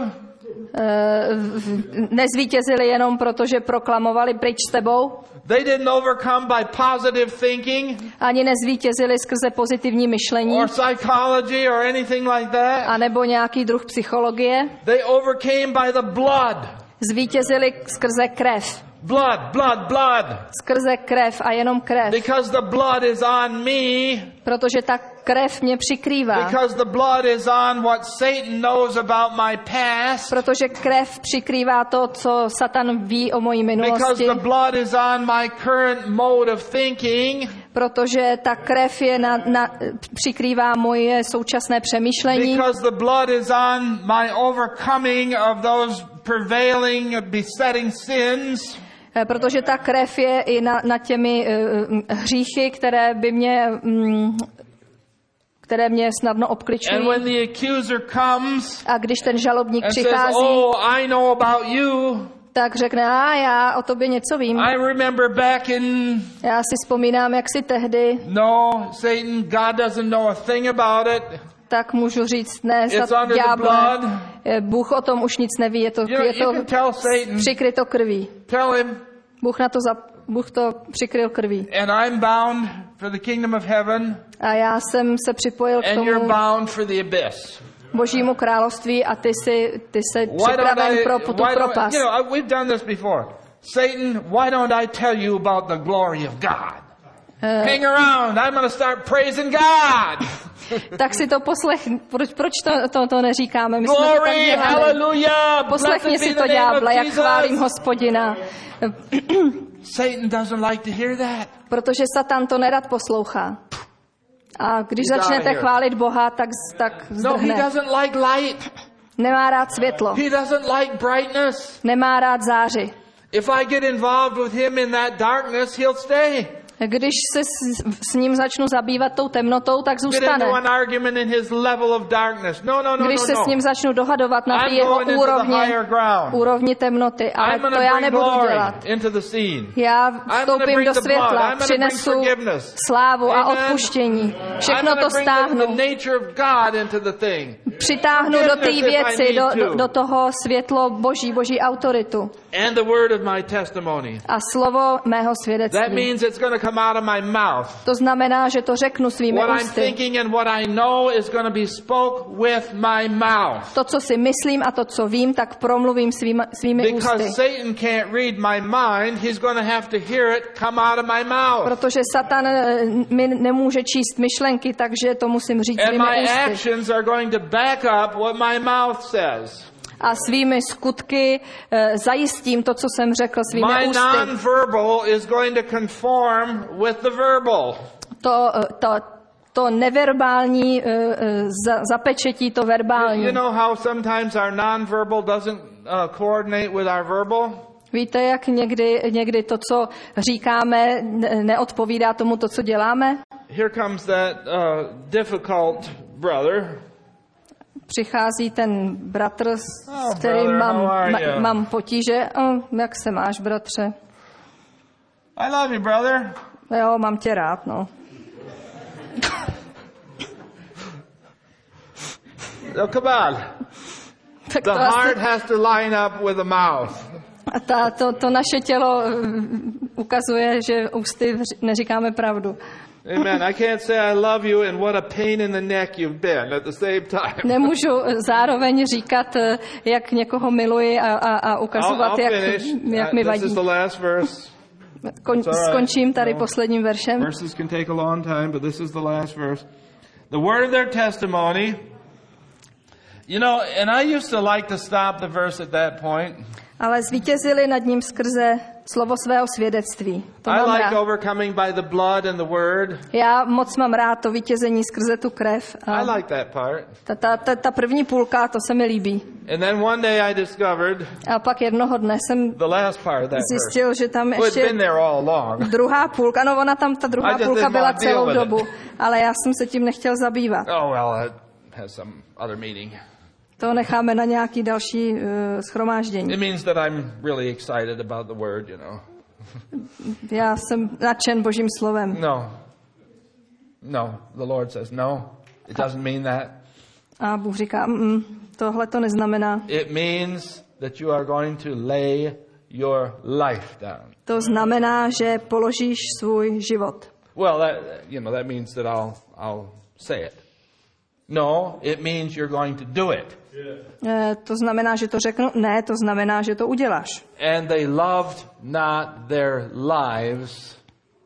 S2: Uh, nezvítězili jenom proto, že proklamovali pryč s tebou.
S1: They didn't overcome by positive thinking.
S2: Ani nezvítězili skrze pozitivní myšlení.
S1: Or psychology or anything like that.
S2: A nebo nějaký druh psychologie.
S1: They overcame by the blood.
S2: Zvítězili skrze krev.
S1: Blood, blood, blood.
S2: Skrze krev a jenom krev.
S1: Because the blood is on me.
S2: Protože ta krev mě přikrývá.
S1: Because the blood is on what Satan knows about my past.
S2: Protože krev přikrývá to, co Satan ví o mojí minulosti.
S1: Because the blood is on my current mode of thinking.
S2: Protože ta krev je na, na, přikrývá moje současné přemýšlení.
S1: Because the blood is on my overcoming of those prevailing, besetting sins.
S2: Protože ta krev je i na, na těmi uh, hříchy, které by mě, um, které mě snadno obkličují.
S1: And when the accuser comes,
S2: a když ten žalobník přichází,
S1: says, oh, I know about you.
S2: Tak řekne, a já o tobě něco vím.
S1: I remember back in...
S2: Já si vzpomínám, jak si tehdy...
S1: No, Satan, God doesn't know a thing about it.
S2: Tak můžu říct, ne, ďáble, Bůh o tom už nic neví, je to,
S1: you know,
S2: je to
S1: Satan,
S2: přikryto krví.
S1: Tell him,
S2: Bůh na to za, Bůh to přikryl krví.
S1: And I'm bound for the kingdom of heaven.
S2: A já jsem se připojil k tomu.
S1: And you're bound for the abyss.
S2: Božímu království a ty si ty se připraven pro tu propast.
S1: You know, we've done this before. Satan, why don't I tell you about the glory of God? Uh, Hang around, I'm going to start praising God.
S2: Tak si to poslech, proč, proč to, to, to neříkáme? My
S1: Glory,
S2: jsme to tak dělali.
S1: Hallelujah,
S2: poslechni si to, ďáble, jak chválím Hospodina.
S1: Satan doesn't like to hear that.
S2: Protože Satan to nerad poslouchá. A když začnete chválit Boha, tak, tak zdrhne.
S1: No, he doesn't like light.
S2: Nemá rád světlo.
S1: He doesn't like brightness.
S2: Nemá rád záři.
S1: If I get involved with him in that darkness, he'll stay.
S2: Když se s, s ním začnu zabývat tou temnotou, tak zůstane.
S1: No, no, no,
S2: Když se
S1: no, no.
S2: s ním začnu dohadovat na té jeho úrovni, úrovni temnoty, ale to já nebudu dělat. Já vstoupím do světla, přinesu slávu a odpuštění. Všechno to stáhnu. Přitáhnu do té věci, do, do, do toho světlo Boží, Boží autoritu. A slovo mého svědectví.
S1: come out of my mouth.
S2: To znamená, že to řeknu svými
S1: What I'm
S2: ústy.
S1: thinking and what I know is going to be spoke with my mouth.
S2: To, co si myslím a to, co vím, tak promluvím svými, svými
S1: Because
S2: ústy.
S1: Satan can't read my mind, he's going to have to hear it come out of my mouth.
S2: Protože Satan eh, mi nemůže číst myšlenky, takže to musím říct
S1: And
S2: svými
S1: my
S2: ústy.
S1: actions are going to back up what my mouth says.
S2: A svými skutky eh, zajistím to, co jsem řekl svými
S1: My
S2: ústy.
S1: non-verbal is going to conform with the verbal.
S2: To, eh, to, to neverbální eh, eh, za, zapečetí to verbální.
S1: You know how sometimes our non-verbal doesn't uh, coordinate with our verbal?
S2: Víte, jak někdy, někdy to, co říkáme, ne- neodpovídá tomu to, co děláme?
S1: Here comes that uh, difficult brother.
S2: Přichází ten bratr, s
S1: Oh,
S2: kterým
S1: brother,
S2: mám,
S1: how are
S2: ma,
S1: you?
S2: mám potíže. O, jak se máš, bratře?
S1: I love you, brother.
S2: Jo, mám tě rád, no.
S1: No, come on.
S2: Tak
S1: The
S2: to,
S1: heart
S2: asi,
S1: has to line up with the mouth.
S2: a ta, to, to naše tělo eh, ukazuje, že ústy vři- neříkáme pravdu.
S1: Amen. I can't say I love you and what a pain in the neck you've been at the same time.
S2: Nemůžu zároveň říkat, eh, jak někoho miluji a, a, a
S1: I'll,
S2: ukazovat,
S1: I'll
S2: jak,
S1: finish.
S2: jak
S1: Uh,
S2: mi
S1: this
S2: vadí.
S1: is the last verse.
S2: Kon,
S1: It's all right.
S2: skončím tady
S1: No.
S2: posledním veršem.
S1: Verses can take a long time, but this is the last verse. The word of their testimony. You know, and I used to like to stop the verse at that point.
S2: Ale zvítězili nad ním skrze slovo svého svědectví. To
S1: I
S2: mám
S1: like
S2: rád.
S1: overcoming by the blood and the word.
S2: Já moc mám rád to vítězení skrze tu krev. A
S1: I like that part.
S2: ta, ta, ta, ta první půlka, to se mi líbí.
S1: And then one day I discovered
S2: A pak jednoho dne jsem
S1: the last part of that verse.
S2: zjistil, že tam
S1: Well, it's
S2: ještě
S1: been there all along.
S2: druhá půlka, no ona tam, ta
S1: I
S2: druhá
S1: just
S2: půlka
S1: didn't
S2: byla
S1: want to deal
S2: celou
S1: with it.
S2: dobu, ale já jsem se tím nechtěl zabývat.
S1: Oh, well, it has some other meaning.
S2: To necháme na nějaký další uh, schromáždění.
S1: It means that I'm really excited about the word, you know.
S2: Já jsem nadšen Božím slovem.
S1: No. No. The Lord says no. It doesn't mean that.
S2: A Bůh říká, mm, tohle to neznamená.
S1: It means that you are going to lay your life down.
S2: To znamená, že položíš svůj život.
S1: Well, that, you know, that means that I'll, I'll say it. No, it means you're going to do it.
S2: Eh, To znamená, že to řeknu? Ne, to znamená, že to uděláš.
S1: And they loved not their lives.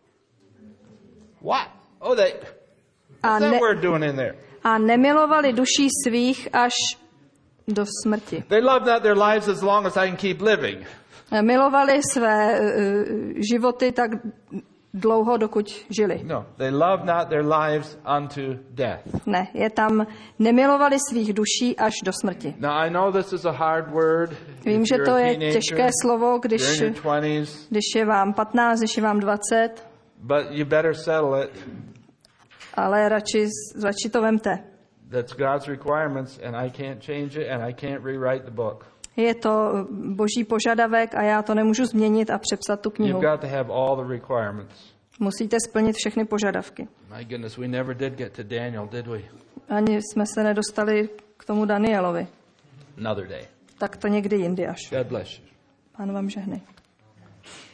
S1: What? Oh, they,
S2: A,
S1: what's that
S2: ne,
S1: word doing in there?
S2: a nemilovali duší svých až do smrti.
S1: They loved not their lives as long as I can keep living.
S2: Eh, Milovali své eh, životy tak dlouho, dokud žili.
S1: No, they loved not their lives unto death.
S2: Ne, je tam, nemilovali svých duší až do smrti.
S1: Now, I know this is a hard word.
S2: Vím,
S1: If
S2: že
S1: you're
S2: to
S1: a
S2: je
S1: teenager,
S2: těžké slovo,
S1: you're
S2: když,
S1: in your twenties,
S2: když je vám patnáct, když je vám dvacet,
S1: but you better settle it.
S2: ale radši, radši to vemte.
S1: That's God's requirements, and I can't change it, and I can't rewrite the book.
S2: Je to Boží požadavek a já to nemůžu změnit a přepsat tu knihu.
S1: You've got to have all the requirements.
S2: Musíte splnit všechny požadavky.
S1: My goodness, we never did get to Daniel, did we?
S2: Ani jsme se nedostali k tomu Danielovi.
S1: Another day.
S2: Tak to někdy jindy až.
S1: God bless you.
S2: Pán vám žehnej.